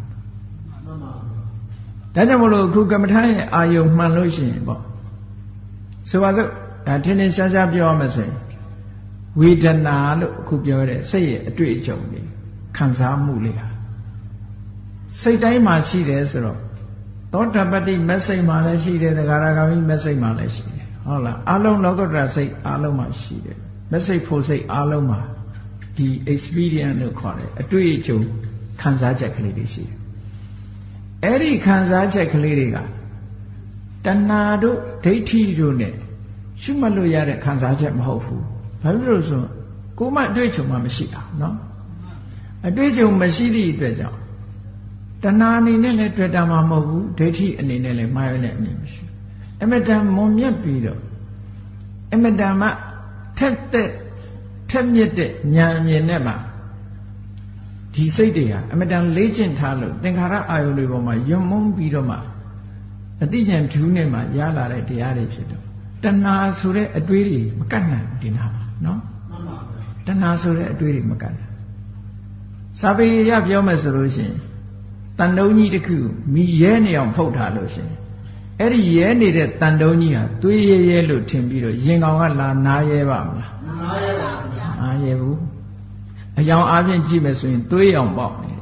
ဒါကြောင့်မလို့အခုကမ္မထာရဲ့အာယုံမှန်လို့ရှိရင်ပေါ့ဆိုပါစို့ဒါထင်းထင်းရှားရှားပြောရမယ်ဆိုရင်ဝေဒနာလို့အခုပြောတဲ့စိတ်ရဲ့အတွေ့အကြုံတွေခံစားမှုလေးဟာစိတ်တိုင်းမှာရှိတယ်ဆိုတော့သောတာပတ္တိမက်စိတ်မှာလည်းရှိတယ်သဂါရဂါမိမက်စိတ်မှာလည်းရှိတယ်ဟုတ်လားအလုံးလောကုတ္တရာစိတ်အလုံးမှာရှိတယ်မက်စိတ်ဖို့စိတ်အလုံးမှာဒီ experience လို့ခေါ်တယ်အတွေ့အကြုံခံစားချက်ကလေးတွေရှိတယ်အဲ့ဒီခံစားချက်ကလေးတွေကတဏှာတို့ဒိဋ္ဌိတို့ ਨੇ ရှုမှတ်လို့ရတဲ့ခံစားချက်မဟုတ်ဘူးဘာဖြစ်လို့ဆိုကိုယ်မှအတွေ့အကြုံမှမရှိတာเนาะအတွေ့အကြုံမရှိသည့်အတွက်ကြောင့်တဏှာအနေနဲ့လည်းတွေ့တာမှမဟုတ်ဘူးဒိဋ္ဌိအနေနဲ့လည်းမှားရတဲ့အမြင်မရှိအမတန်မွန်မြတ်ပြီးတော့အမတန်မှထက်မြက်တဲ့ဉာဏ်အမြင်နဲ့မှဒီစိတ်တွေဟာအမတန်လေးကျင့်ထားလို့သင်္ခါရအာယုန်တွေပေါ်မှာယွံမုန်းပြီးတော့မှအတိဉာဏ်ဓုနဲ့မှရလာတဲ့တရားတွေဖြစ်တော့တဏှာဆိုတဲ့အတွေးတွေမကတ်နိုင်ဒီနာမှာနော်တဏှာဆိုတဲ့အတွေးတွေမကတ်နိုင်စာပေရပြောမယ်ဆိုလို့ရှိရင်တန်တုံးကြီးတစ်ခုမိရဲနေအောင်ဖုတ်ထားလို့ရှိရင်အဲ့ဒီရဲနေတဲ့တန်တုံးကြီးဟာသွေးရဲလို့ထင်ပြီးတော့ရင်ကောင်ကလာနားရဲပါမလားနားရဲပါဗျာနားရဲဘူးအယောင်အားဖြင့်ကြည့်မယ်ဆိုရင်သွေးရောင်ပေါက်နေ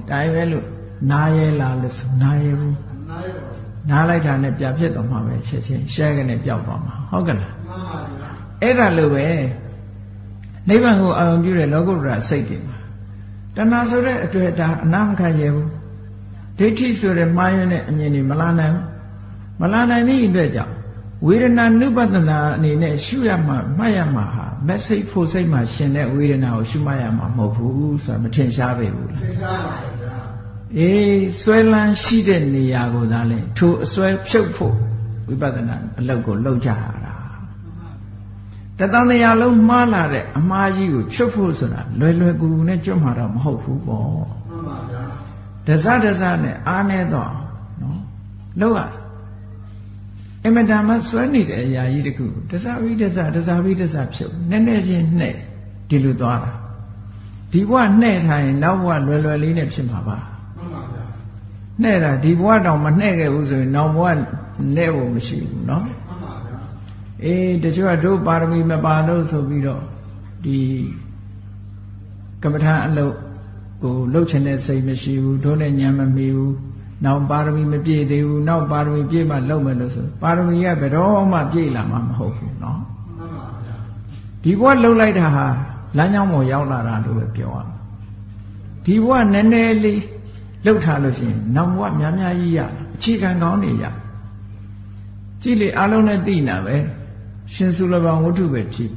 ဒါပဲလို့နားရဲလားလို့ဆိုနားရဲဘူးနားလိုက်တာနဲ့ပြဖြစ်သွားမှာပဲချက်ချင်းရှဲကနေပျောက်သွားမှာဟုတ်ကလားမှန်ပါဗျာအဲ့ဒါလိုပဲနိဗ္ဗာန်ကိုအာရုံပြုတဲ့လောကုတ္တရာစိတ်တွေမှာတဏှာဆိုတဲ့အတွေ့အတာအနာမခံရဘူးဒိဋ္ဌိဆိုတဲ့မှားယွင်းတဲ့အမြင်တွေမလာနိုင်သည့်အတွက်ကြောင့်ဝေဒနာနုပဒနာအနေနဲ့ရှုရမှာမှတ်ရမှာဟာမက်စိတ်ဖို့စိတ်မှာရှင်တဲ့ဝေဒနာကိုရှုမှတ်ရမှာမဟုတ်ဘူးဆိုတာမထင်ရှားပေဘူးလားထင်ရှားပါဗျာအေးဆွဲလန်းရှိတဲ့နေရာကိုသာလဲထိုအစွဲဖြုတ်ဖို့ဝိပဿနာအလုပ်ကိုလုပ်ကြရတာတသံတရားလုံးမှားလာတဲ့အမှားကြီးကိုဖြုတ်ဖို့ဆိုတာလွယ်လွယ်ကူကူနဲ့ကျွတ်မှာတော့မဟုတ်ဘူးပေါ့မှန်ပါဗျာဒဇနဲ့အားနေတော့နော်လောက်ရအမတန်မှစွဲနေတဲ့အရာကြီးတခုဒဇဝိဒဇဖြုတ်နည်းနည်းချင်းနှဲ့ဒီလိုသွားတာဒီဘဝနှဲ့ထားရင်နောက်ဘဝလွယ်လွယ်လေးနဲ့ဖြစ်မှာပါမှန်ပါဗျာနှဲ့တာဒီဘဝတောင်မနှဲ့ခဲ့ဘူးဆိုရင်နောက်ဘဝနှဲ့ဖို့မရှိဘူးနော်မှန်ပါဗျာအေးတချို့ကတို့ပါရမီမပါလို့ဆိုပြီးတော့ဒီကမ္မထာအလုပ်ကိုလှုပ်ချင်တဲ့စိတ်မရှိဘူးတို့နဲ့ညံမမီဘူးနောက်ပါရမီမပြည့်သေးဘူးနောက်ပါရမီပြည့်မှလုပ်မယ်လို့ဆိုပါရမီကဘယ်တော့မှပြည့်လာမှာမဟုတ်ဘူးเนาะမှန်ပါဗျာဒီဘဝလှုပ်လိုက်တာဟာလမ်းကြောင်းပေါ်ရောက်လာတာလို့ပဲပြောရမှာဒီဘဝနည်းနည်းလေးလှုပ်ထားလို့ရှိရင်နောက်ဘဝများများကြီးရအခြေခံကောင်းနေရကြည့်လေအလုံးနဲ့သိနာပဲရှင်စုလဘဝတ္ထုပဲဖြစ်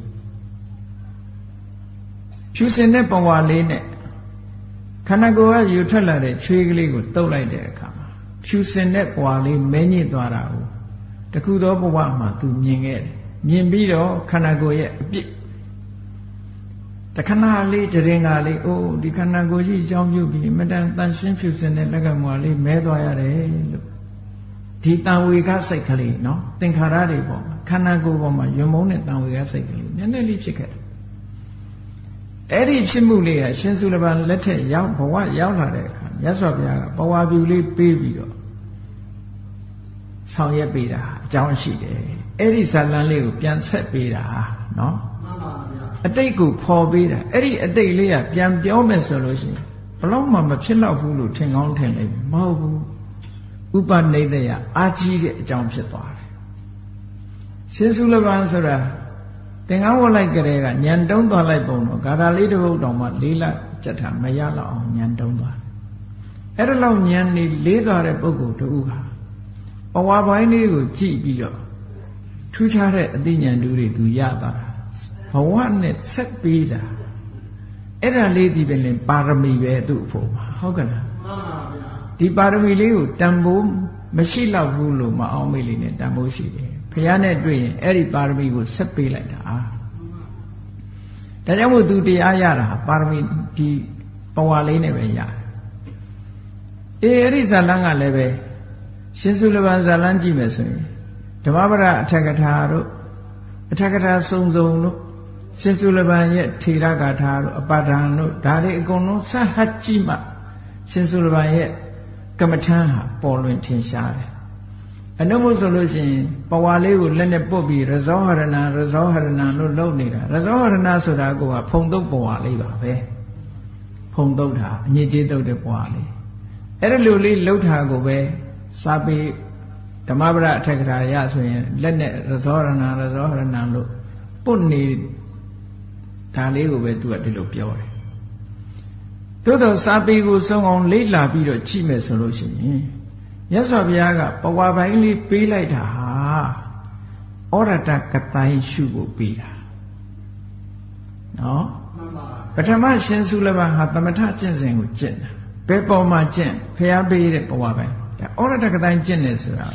ဖြူစင်တဲ့ပဝါလေးနဲ့ခန္ဓာကိုယ်ကယူထွက်လာတဲ့ချွေးကလေးကိုတုပ်လိုက်တဲ့အခါမှာဖြူစင်တဲ့ပွာလေးမဲညစ်သွားတာကိုတခုသောဘဝမှာသူမြင်ခဲ့တယ်မြင်ပြီးတော့ခန္ဓာကိုယ်ရဲ့အပြစ်တခဏလေးတရင်ကလေးအိုးဒီခန္ဓာကိုယ်ကြီးအကြောင်းပြုပြီးမတန်တန်ရှင်းဖြူစင်တဲ့လက်ကမွာလေးမဲသွားရတယ်လို့ဒီတန်ဝေကစိတ်ကလေးနော်သင်္ခါရတွေပေါ်မှာခန္ဓာကိုယ်ပေါ်မှာယွံမုန်းတဲ့တန်ဝေကစိတ်ကလေးနည်းနည်းလေးဖြစ်ခဲ့တယ်အဲ့ဒီဖြစ်မှုလေးကရှင်စုလဘလက်ထက်ရောက်ဘဝရောက်လာတဲ့အခါမြတ်စွာဘုရားကပဝါပြူလေးပေးပြီးတော့ဆောင်ရွက်ပေးတာအကြောင်းရှိတယ်အဲ့ဒီဇာလံလေးကိုပြန်ဆက်ပေးတာနော်မှန်ပါဗျာအတိတ်ကိုဖော်ပေးတာအဲ့ဒီအတိတ်လေးကပြန်ပြောမယ်ဆိုလို့ရှိရင်ဘလို့မှမဖြစ်တော့ဘူးလို့ထင်ကောင်းထင်လိမ့်မယ်မဟုတ်ဘူးဥပနိဒေယအာကြီးတဲ့အကြောင်းဖြစ်သွားတယ်ရှင်စုလဘဆိုတာသင်္ကန်းဝတ်လိုက်ကြတဲ့ကညံတုံးသွားလိုက်ပုံတော့ဂါထာလေးတစ်ပုဒ်တောင်မှလေးလကြက်တာမရတော့အောင်ညံတုံးသွားအဲ့ဒါလောက်ညံနေလေးသွားတဲ့ပုဂ္ဂိုလ်တူဟာဘဝပိုင်းလေးကိုကြည့်ပြီးတော့ထူးခြားတဲ့အသိဉာဏ်တွေသူရသွားတာဘဝနဲ့ဆက်ပေးတာအဲ့ဒါလေးဒီပဲလင်ပါရမီပဲသူ့အဖို့ပါဟုတ်ကဲ့လားမှန်ပါဗျာဒီပါရမီလေးကိုတန်ဖိုးမရှိတော့ဘူးလို့မအောင်မေ့လေးနဲ့တန်ဖိုးရှိတယ်ဘုရားနဲ့တွေ့ရင်အဲ့ဒီပါရမီကိုဆက်ပေးလိုက်တာဒါကြောင့်မို့သူတရားရတာပါရမီဒီပဝါလေးနဲ့ပဲရတယ်အဲ့ဒီဇာလန်းကလည်းပဲရှင်စုလဘဇာလန်းကြည့်မယ်ဆိုရင်ဓမ္မပဒအထက်ကထာတို့အထက်ကထာစုံစုံတို့ရှင်စုလဘရဲ့ထေရဂါထာတို့အပါဒံတို့ဒါတွေအကုန်လုံးစဟတ်ကြည့်မှရှင်စုလဘရဲ့ကမ္မထမ်းဟာပေါ်လွင်ထင်ရှားတယ်အနုမို့ဆိုလို့ရှိရင်ပဝါလေးကိုလက်နဲ့ပုတ်ပြီးရဇောဟရဏလို့လုပ်နေတာရဇောဟရဏဆိုတာကဖုံတုတ်ပဝါလေးပါပဲဖုံတုတ်တာအညစ်အကြေးတုတ်တဲ့ပဝါလေးအဲ့ဒါလိုလေးလှုပ်တာကိုပဲစာပေဓမ္မပဒအထက်ကထာရဆိုရင်လက်နဲ့ရဇောဟရဏလို့ပုတ်နေဒါလေးကိုပဲသူကဒီလိုပြောတယ်သို့တော့စာပေကိုစုံအောင်လေ့လာပြီးတော့ကြည့်မယ်ဆိုလို့ရှိရင်မြတ်စွာဘုရားကပဝါပိုင်းလေးပေးလိုက်တာဟာဩရတကတိုင်းရှုဖို့ပေးတာနော်ပထမရှင်စုလဘဟာသမထကျင့်စဉ်ကိုကျင့်တာဘယ်ပေါ်မှာကျင့်ဘုရားပေးတဲ့ပဝါပိုင်းဒါဩရတကတိုင်းကျင့်နေဆိုတာ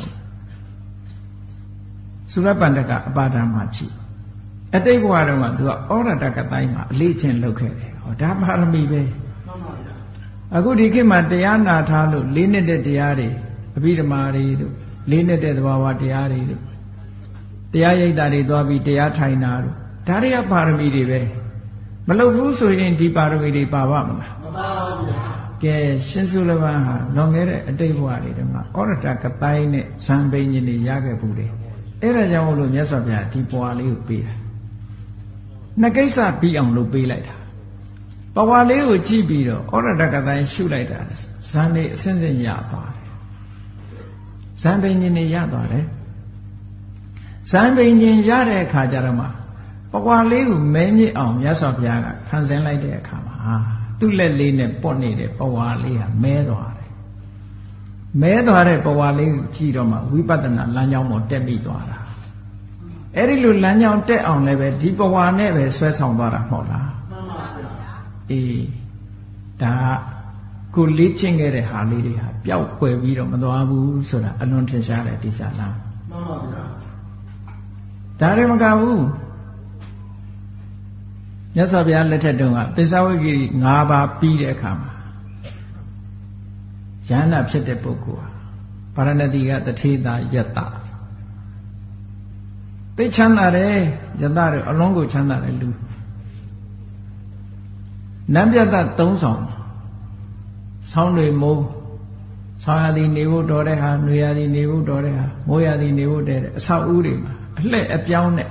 သုရပန္တကအပါဒံမှာကြည့်အတိတ်ဘဝတုန်းကသူကဩရတကတိုင်းမှာအလေးချင်းလုပ်ခဲ့တယ်ဟောဒါပါရမီပဲအခုဒီခေတ်မှာတရားနာထားလို့လေးနှစ်တဲ့တရားတွေအဘိဓမ္မာတွေတို့လေးနှစ်တဲ့သဘာဝတရားတွေတို့တရားရိပ်တာတွေသွားပြီးတရားထိုင်တာတို့ဒါတွေကပါရမီတွေပဲမလုပ်ဘူးဆိုရင်ဒီပါရမီတွေပါပါမလားမပါပါဘူးကဲရှင်စုလဘဟာလွန်ခဲ့တဲ့အတိတ်ဘဝတွေတုန်းကဩရတကတိုင်းနဲ့ဇံပိညင်တွေရခဲ့ဘူးလေအဲ့ဒါကြောင့်မို့လို့မြတ်စွာဘုရားဒီပွားလေးကိုပေးတာနှစ်ကိစ္စပြီးအောင်လုပ်ပေးလိုက်တာပဝါလေးကိုကြည့်ပြီးတော့ဩရတကတိုင်းရှုလိုက်တာဇန်နေအစဉ်စဉ်ရသွားတယ်ဇန်ပင်ရှင်နေရသွားတယ်ဇန်ပင်ရှင်ရတဲ့အခါကျတော့မှပဝါလေးကိုမဲညစ်အောင်မြတ်စွာဘုရားကဖန်ဆင်းလိုက်တဲ့အခါမှာသူ့လက်လေးနဲ့ပွတ်နေတဲ့ပဝါလေးဟာမဲသွားတယ်မဲသွားတဲ့ပဝါလေးကိုကြည့်တော့မှဝိပဿနာလမ်းကြောင်းပေါ်တက်ပြီးသွားတာအဲ့ဒီလိုလမ်းကြောင်းတက်အောင်လည်းပဲဒီပဝါနဲ့ပဲဆွဲဆောင်သွားတာမဟုတ်လားမှန်ပါဗျာအေးဒါကိုလေ့ကျင့်ခဲ့တဲ့ဟာလေးတွေဟာပျောက်ကွယ်ပြီးတော့မသွားဘူးဆိုတာအလွန်ထင်ရှားတဲ့ဒီစာလားမှန်ပါဗျာဒါတွေမကဘူးမြတ်စွာဘုရားလက်ထက်တုန်းကပိဿဝဂိ5ပါးပြီးတဲ့အခါမှာယန္တာဖြစ်တဲ့ပုဂ္ဂိုလ်ဟာပါရဏတိကတထေသာယတ္တသိချမ်းသာတယ်ယတ္တတွေအလုံးကိုချမ်းသာတယ်လူနံပြတ်3ဆောင်ဆောင်းတွေမိုးဆောင်းရသည်နေဖို့တော်တဲ့ဟာနွေရသည်နေဖို့တော်တဲ့ဟာမိုးရသည်နေဖို့တဲ့အဆောက်အဦတွေမှာအလှဲ့အပြောင်းနဲ့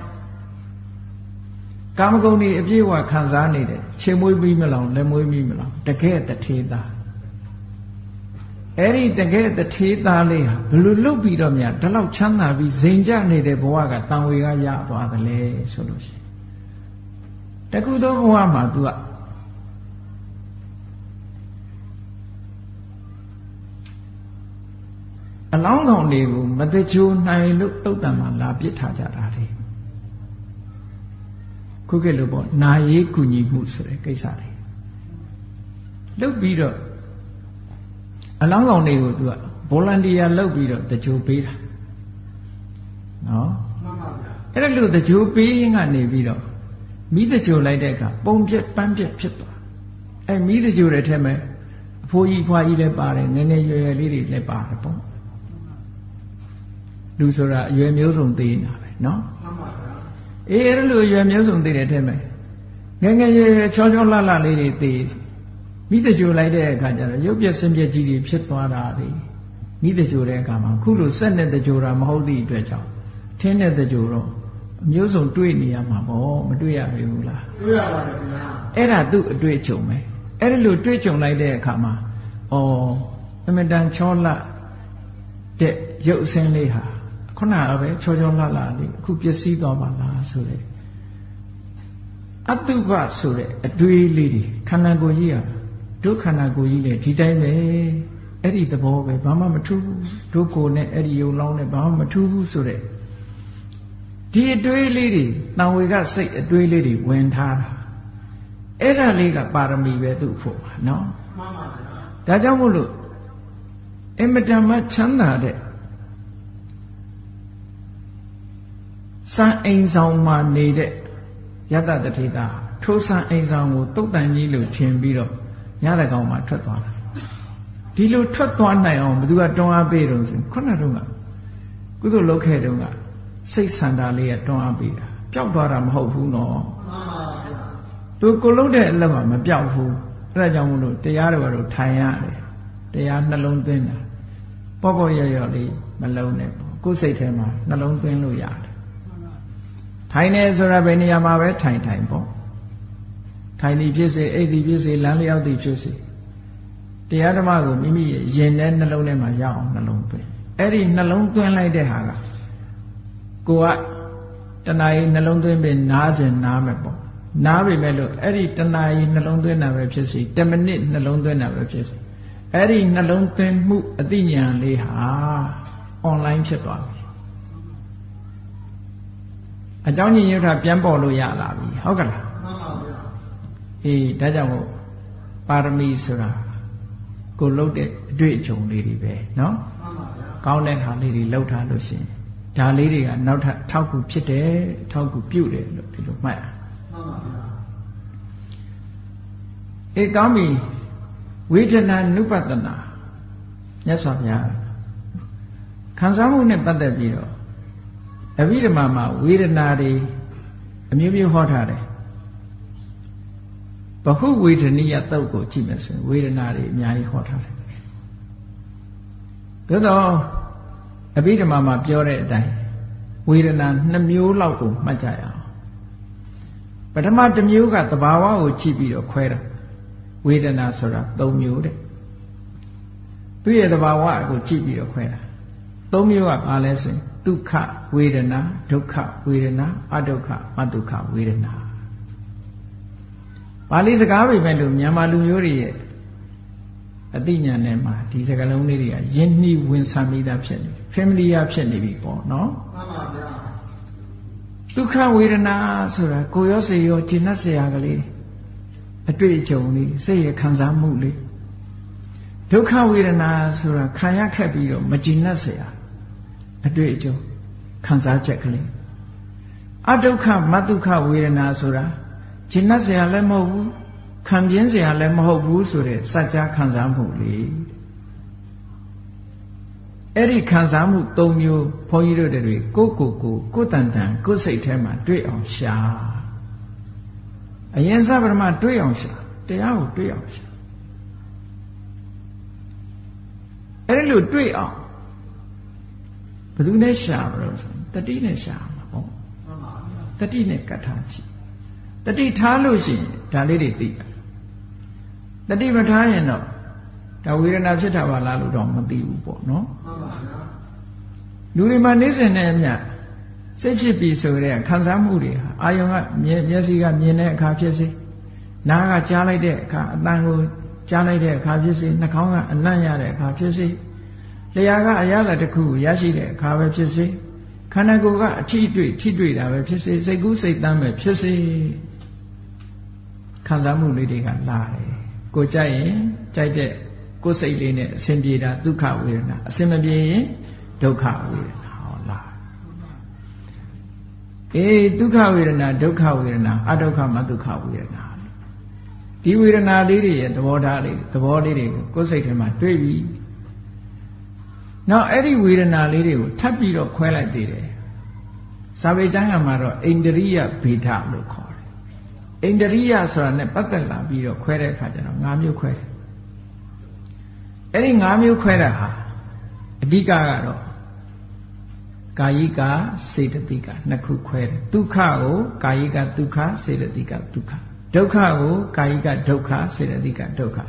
ကာမဂုဏ်တွေအပြည့်အဝခံစားနေတယ်ခြေမွေးပြီးမလောင်လက်မွေးပြီးမလောင်တကယ်တထေသာအဲ့ဒီတကယ်တထေသာလေးဟာဘယ်လိုလုပ်ပြီးတော့များဒီလောက်ချမ်းသာပြီးဇင်ကြနေတဲ့ဘဝကတန်ဝေကရသွားတယ်လေဆိုလို့ရှိရင်တခုသောဘဝမှာ तू အလောင်းကောင်တွေကိုမတကြိုနိုင်လို့တုတ်တံမှာလာပစ်ထားကြတာလေခုခေတ်လိုပေါ့နာရေးကူညီမှုဆိုတဲ့ကိစ္စတွေလုပ်ပြီးတော့အလောင်းကောင်တွေကို तू ဗော်လန်တီယာလုပ်ပြီးတော့တကြိုပေးတာနော်မှန်ပါဗျာအဲ့ဒါလို့တကြိုပေးရင်ကနေပြီးတော့မိတကြိုလိုက်တဲ့အခါပုံပြက်ပန်းပြက်ဖြစ်သွားအဲ့မိတကြိုတဲ့ထဲမှာအဖိုးကြီးဖွားကြီးလည်းပါတယ်ငယ်ငယ်ရွယ်ရွယ်လေးတွေလည်းပါတယ်ပေါ့လူဆိုတာအရွယ်မျိုးစုံသေးနေတာပဲနော်မှန်ပါဗျာအေးအဲ့လိုအရွယ်မျိုးစုံသေးတဲ့အထက်မှာငယ်ငယ်ရွယ်ရွယ်ချောချောလှလှလေးတွေသေးမိတကြိုလိုက်တဲ့အခါကျတော့ရုပ်ပြက်ဆင်းပြက်ကြီးတွေဖြစ်သွားတာလေမိတကြိုတဲ့အခါမှာခုလိုဆက်နဲ့တကြိုတာမဟုတ်သည့်အတွက်ကြောင့်ထင်းတဲ့တကြိုတော့အမျိုးစုံတွေ့နေရမှာပေါ့မတွေ့ရပေဘူးလားတွေ့ရပါတယ်ခင်ဗျာအဲ့ဒါသူ့အတွေ့အကြုံပဲအဲ့ဒီလိုတွေ့ကြုံလိုက်တဲ့အခါမှာအမတန်ချောလှတဲ့ရုပ်အစင်းလေးဟာခုနကပဲချောချောလှလှလေးအခုပျက်စီးသွားပါလားဆိုတဲ့အတုပဆိုတဲ့အတွေးလေးတွေခန္ဓာကိုယ်ကြီးဟာဒုက္ခန္ဓာကိုယ်ကြီးလေဒီတိုင်းပဲအဲ့ဒီသဘောပဲဘာမှမထူးဘူးဒုက္ခနဲ့အဲ့ဒီယုံလောင်းနဲ့ဘာမှမထူးဘူးဆိုတဲ့ဒီအတွေးလေးတွေတန်ဝေကစိတ်အတွေးလေးတွေဝင်ထားတာအဲ့ဒါလေးကပါရမီပဲသူ့ဖို့ပါနော်မှန်ပါဗျာဒါကြောင့်မို့လို့အမတန်မှချမ်းသာတဲ့စံအိမ်ဆောင်မှာနေတဲ့ယတ္တတထေသာထိုးစံအိမ်ဆောင်ကိုတုတ်တန်ကြီးလို့ထင်ပြီးတော့ညတဲ့ကောင်မှထွက်သွားတာဒီလိုထွက်သွားနိုင်အောင်ဘယ်သူကတွန်းအားပေးတော့ဆိုခုနတုန်းကကုသိုလ်လုပ်ခဲ့တုန်းကစိတ်ဆန္ဒလေးကတွန်းအားပေးတာပျောက်သွားတာမဟုတ်ဘူးနော်မှန်ပါဗျာသူကိုလုံးတဲ့အလုပ်ကမပျောက်ဘူးအဲ့ဒါကြောင့်မို့လို့တရားတော်တို့ထိုင်ရတယ်တရားနှလုံးသွင်းတာပေါ့ပေါ့ရရလေးမလုံးနဲ့ပေါ့ကိုယ်စိတ်ထဲမှာနှလုံးသွင်းလို့ရတယ်ထိုင်နေဆိုတာဘယ်နေရာမှာပဲထိုင်ပေါ့ထိုင်သည်ဖြစ်စေအိပ်သည်ဖြစ်စေလမ်းလျောက်သည်ဖြစ်စေတရားဓမ္မကိုမိမိရဲ့ရင်ထဲနှလုံးထဲမှာရအောင်နှလုံးသွင်းအဲ့ဒီနှလုံးသွင်းလိုက်တဲ့ဟာကကိုကတဏှာကြီးနှလုံးသွင်းပြီးနားခြင်းနားမယ်ပေါ့နားပြီမဲ့လို့အဲ့ဒီတဏှာကြီးနှလုံးသွင်းတာပဲဖြစ်စေ10မိနစ်နှလုံးသွင်းတာပဲဖြစ်စေအဲ့ဒီနှလုံးသွင်းမှုအသိဉာဏ်လေးဟာအွန်လိုင်းဖြစ်သွားပြီအကြောင်းညင်ညွတ်တာပြန်ပေါ်လို့ရလာပြီဟုတ်ကလားမှန်ပါဗျာအေးဒါကြောင့်မို့ပါရမီဆိုတာကိုလှုပ်တဲ့အတွေ့အကြုံလေးတွေပဲနော်မှန်ပါဗျာကောင်းတဲ့ခါလေးတွေလှုပ်ထားလို့ရှိရင်ဒါလေးတွေကနောက်ထပ်ထောက်ကူဖြစ်တယ်ထောက်ကူပြုတယ်လို့ဒီလိုမှတ်ရမှန်ပါဗျာအေးကောင်းပြီဝေဒနာနုပတနာမြတ်စွာဘုရားခံစားမှုနဲ့ပတ်သက်ပြီးတော့အဘိဓမ္မာမှာဝေဒနာတွေအမျိုးမျိုးဟောထားတယ်ဘဟုဝေဒနိယသုတ်ကိုကြည့်မယ်ဆိုရင်ဝေဒနာတွေအများကြီးဟောထားတယ်သို့တော့အဘိဓမ္မာမှာပြောတဲ့အတိုင်းဝေဒနာ2မျိုးလောက်ကိုမှတ်ကြရအောင်ပထမတစ်မျိုးကသဘာဝကိုကြည့်ပြီးတော့ခွဲတာဝေဒနာဆိုတာ၃မျိုးတဲ့သူရဲ့သဘာဝကိုကြည့်ပြီးတော့ခွဲတာ၃မျိုးကဘာလဲဆိုရင်ဒုက္ခဝေဒနာဒုက္ခဝေဒနာအဒုက္ခမဒုက္ခဝေဒနာပါဠိစကားပဲမဲ့လို့မြန်မာလူမျိုးတွေရဲ့အသိဉာဏ်နဲ့မှာဒီစကားလုံးလေးတွေကယဉ်နှီးဝင်ဆံမိတာဖြစ်နေ familiar ဖြစ်နေပြီပေါ့နော်မှန်ပါဗျာဒုက္ခဝေဒနာဆိုတာကိုယ်ရောစိတ်ရောကျဉ်တ်เสียကလေးအတွေ့အကြုံလေးစိတ်ရခံစားမှုလေးဒုက္ခဝေဒနာဆိုတာခံရခက်ပြီးတော့မကျဉ်တ်เสียအတွေ့အကြုံခံစားချက်ကလေးအဒုက္ခမဒုက္ခဝေဒနာဆိုတာကျဉ်တ်เสียလည်းမဟုတ်ဘူးခံပြင်းเสียလည်းမဟုတ်ဘူးဆိုတဲ့စัจ जा ခံစားမှုလေးအဲ့ဒီခံစားမှု၃မျိုးဘုန်းကြီးတို့တွေကိုယ်တန်တန်ကိုယ်စိတ်ထဲမှာတွေ့အောင်ရှာအရင်စပထမတွေ့အောင်ရှာတရားကိုတွေ့အောင်ရှာအဲ့ဒီလိုတွေ့အောင်ဘယ်သူနဲ့ရှာမလို့ဆိုတတိနဲ့ရှာမှာပေါ့တတိနဲ့ကတ်ထားကြည့်တတိထားလို့ရှိရင်ဒါလေးတွေသိတတိမထားရင်တော့ဒါဝေဒနာဖြစ်တာပါလားလို့တော့မသိဘူးပေါ့နော်မှန်ပါဗျာလူတွေမှာနေစဉ်နဲ့အမျှစိတ်ဖြစ်ပြီးဆိုတဲ့ခံစားမှုတွေဟာအာယုံကမျက်စိကမြင်တဲ့အခါဖြစ်စေနားကကြားလိုက်တဲ့အခါအသံကိုကြားလိုက်တဲ့အခါဖြစ်စေနှာခေါင်းကအနံ့ရတဲ့အခါဖြစ်စေလျှာကအရသာတစ်ခုရရှိတဲ့အခါပဲဖြစ်စေခန္ဓာကိုယ်ကအထိတွေ့တာပဲဖြစ်စေစိတ်ကူးစိတ်တမ်းပဲဖြစ်စေခံစားမှုလေးတွေကလာတယ်ကိုကြိုက်ရင်ကြိုက်တဲ့ကိုယ်စိတ်လေးနဲ့အစဉ်ပြေတာဒုက္ခဝေဒနာအစဉ်မပြေရင်ဒုက္ခဝေဒနာဟောလားဒုက္ခဝေဒနာဒုက္ခဝေဒနာအဒုက္ခမဒုက္ခဝေဒနာဒီဝေဒနာလေးတွေရဲ့သဘောထားလေးသဘောလေးတွေကိုကိုယ်စိတ်ထဲမှာတွေးပြီးနောက်အဲ့ဒီဝေဒနာလေးတွေကိုထပ်ပြီးတော့ခွဲလိုက်သေးတယ်စာပေကျမ်းမှာတော့ဣန္ဒရိယဗေဒလို့ခေါ်တယ်ဣန္ဒရိယဆိုတာနဲ့ပတ်သက်လာပြီးတော့ခွဲတဲ့အခါကျတော့၅မျိုးခွဲတယ်အဲ့ဒီ၅မျိုးခွဲတာဟာအဓိကကတော့ကာယိကစေတသိကနှစ်ခုခွဲတယ်ဒုက္ခကိုကာယိကဒုက္ခစေတသိကဒုက္ခဒုက္ခကိုကာယိကဒုက္ခစေတသိကဒုက္ခ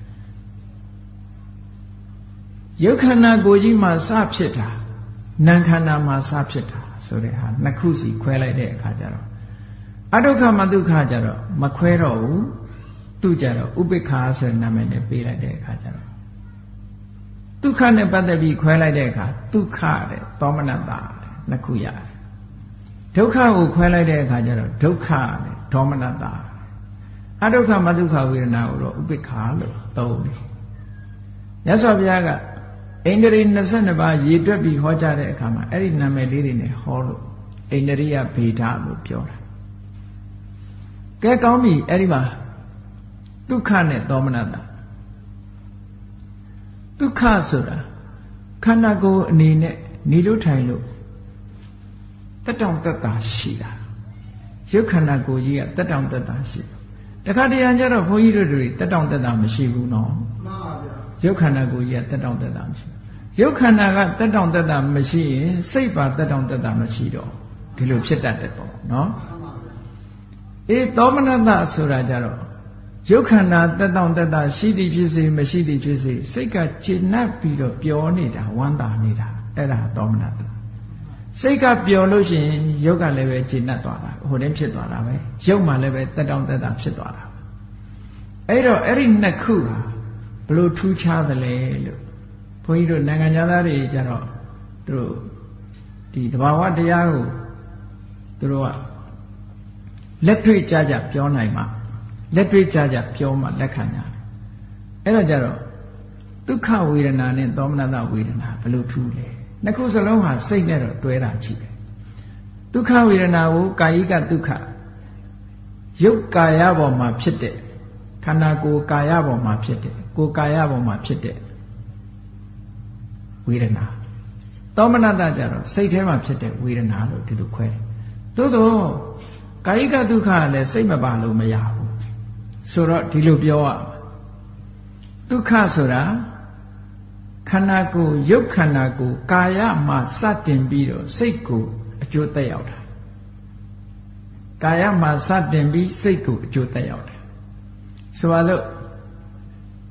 ရုပ်ခန္ဓာကိုယ်ကြီးမှာစဖြစ်တာနာမ်ခန္ဓာမှာစဖြစ်တာဆိုတဲ့ဟာနှစ်ခုစီခွဲလိုက်တဲ့အခါကျတော့အဒုက္ခမဒုက္ခကျတော့မခွဲတော့ဘူးသူကြတော့ဥပိ္ပခာဆိုတဲ့နာမည်နဲ့ပေးလိုက်တဲ့အခါကျတော့ဒုက္ခနဲ့ပတ်သက်ပြီးခွဲလိုက်တဲ့အခါဒုက္ခတဲ့သောမနတနှစ်ခုရတယ်ဒုက္ခကိုခွဲလိုက်တဲ့အခါကျတော့ဒုက္ခတဲ့ဒေါမနတအဒုက္ခမဒုက္ခဝေဒနာကိုတော့ဥပိ္ပခာလို့သုံးတယ်မြတ်စွာဘုရားကဣန္ဒြေ22ပါးရည်တွက်ပြီးဟောကြားတဲ့အခါမှာအဲ့ဒီနာမည်လေးတွေနဲ့ဟောလို့ဣန္ဒြိယဗေဒလို့ပြောတာကဲကောင်းပြီအဲ့ဒီမှာဒုက္ခနဲ့သောမနတဒုက္ခဆိုတာခန္ဓာကိုယ်အနေနဲ့နေလို့ထိုင်လို့တက်တောင့်တက်တာရှိတာရုပ်ခန္ဓာကိုယ်ကြီးကတက်တောင့်တက်တာရှိတခါတရံကျတော့ဘုန်းကြီးတို့တွေတက်တောင့်တက်တာမရှိဘူးနော်မှန်ပါဗျာရုပ်ခန္ဓာကိုယ်ကြီးကတက်တောင့်တက်တာမရှိရုပ်ခန္ဓာကတက်တောင့်တက်တာမရှိရင်စိတ်ပါတက်တောင့်တက်တာမရှိတော့ဒီလိုဖြစ်တတ်တယ်ပေါ့နော်သောမနတဆိုတာကြတော့ရုပ်ခန္ဓာတက်တောင့်တက်တာရှိသည်ဖြစ်စေမရှိသည်ဖြစ်စေစိတ်ကကျဉ်တ်ပြီးတော့ပျော်နေတာဝမ်းသာနေတာအဲ့ဒါသောမနတစိတ်ကပျော်လို့ရှိရင်ရုပ်ကလည်းပဲကျဉ်တ်သွားတာဟိုတည်းဖြစ်သွားတာပဲရုပ်မှလည်းပဲတက်တောင့်တက်တာဖြစ်သွားတာအဲ့တော့အဲ့ဒီနှစ်ခုဟာဘလို့ထူးခြားသလဲလို့ဘုန်းကြီးတို့နိုင်ငံသားတွေကြတော့သူတို့ဒီသဘာဝတရားကိုသူတို့ကလက်တွေ့ကြကြပြောနိုင်မှလက်တွေ့ကြကြပြောမှလက်ခံကြတယ်အဲ့တော့ကြတော့ဒုက္ခဝေဒနာနဲ့သောမနတဝေဒနာဘလို့ထူးလဲနှစ်ခုစလုံးဟာစိတ်နဲ့တော့တွဲတာရှိတယ်ဒုက္ခဝေဒနာကိုကာယိကဒုက္ခရုပ်ကာယပေါ်မှာဖြစ်တဲ့ခန္ဓာကိုယ်ကာယပေါ်မှာဖြစ်တဲ့ကိုယ်ကာယပေါ်မှာဖြစ်တဲ့ဝေဒနာသောမနတကြတော့စိတ်ထဲမှာဖြစ်တဲ့ဝေဒနာလို့ဒီလိုခွဲတယ်သို့တော့ကာယိကဒုက္ခကလည်းစိတ်မပါလို့မရဘူးဆိုတော့ဒီလိုပြောရဒုက္ခဆိုတာခန္ဓာကိုယ်ရုပ်ခန္ဓာကိုယ်ကာယမှာစတင်ပြီးတော့စိတ်ကိုအကျိုးသက်ရောက်တာကာယမှာစတင်ပြီးစိတ်ကိုအကျိုးသက်ရောက်တာဆိုပါစို့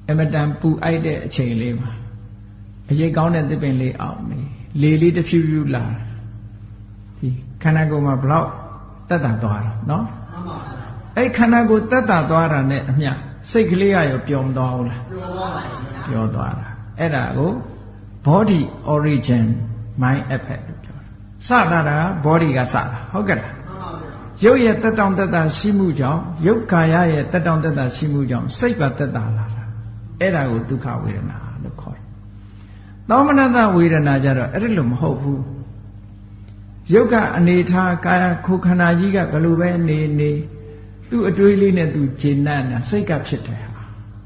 အမတန်ပူအိုက်တဲ့အချိန်လေးမှာအရေးကောင်းတဲ့သစ်ပင်လေးအောင်နေလေလေးတစ်ဖြူဖြူလာဒီခန္ဓာကိုယ်မှာဘလောက်တက်တာသွားတာနော်အဲ့ခန္ဓာကိုယ်တက်တာသွားတာနဲ့အမျှစိတ်ကလေးရောပျော်မသွားဘူးလားပျော်သွားတာအဲ့ဒါကို body origin mind effect လို့ပြောတာစတာက body ကစတာဟုတ်ကဲ့လားရုပ်ရဲ့တက်တောင့်တက်တာရှိမှုကြောင့်ရုပ်ကာယရဲ့တက်တောင့်တက်တာရှိမှုကြောင့်စိတ်ပါတက်တာလာတာအဲ့ဒါကိုဒုက္ခဝေဒနာလို့ခေါ်တယ်သောမနတဝေဒနာကြတော့အဲ့ဒီလိုမဟုတ်ဘူးရုပ်ကအနေထားကာယခုခန္ဓာကြီးကဘယ်လိုပဲနေသူ့အတွေးလေးနဲ့သူဂျေနတ်နာစိတ်ကဖြစ်တယ်ဟာ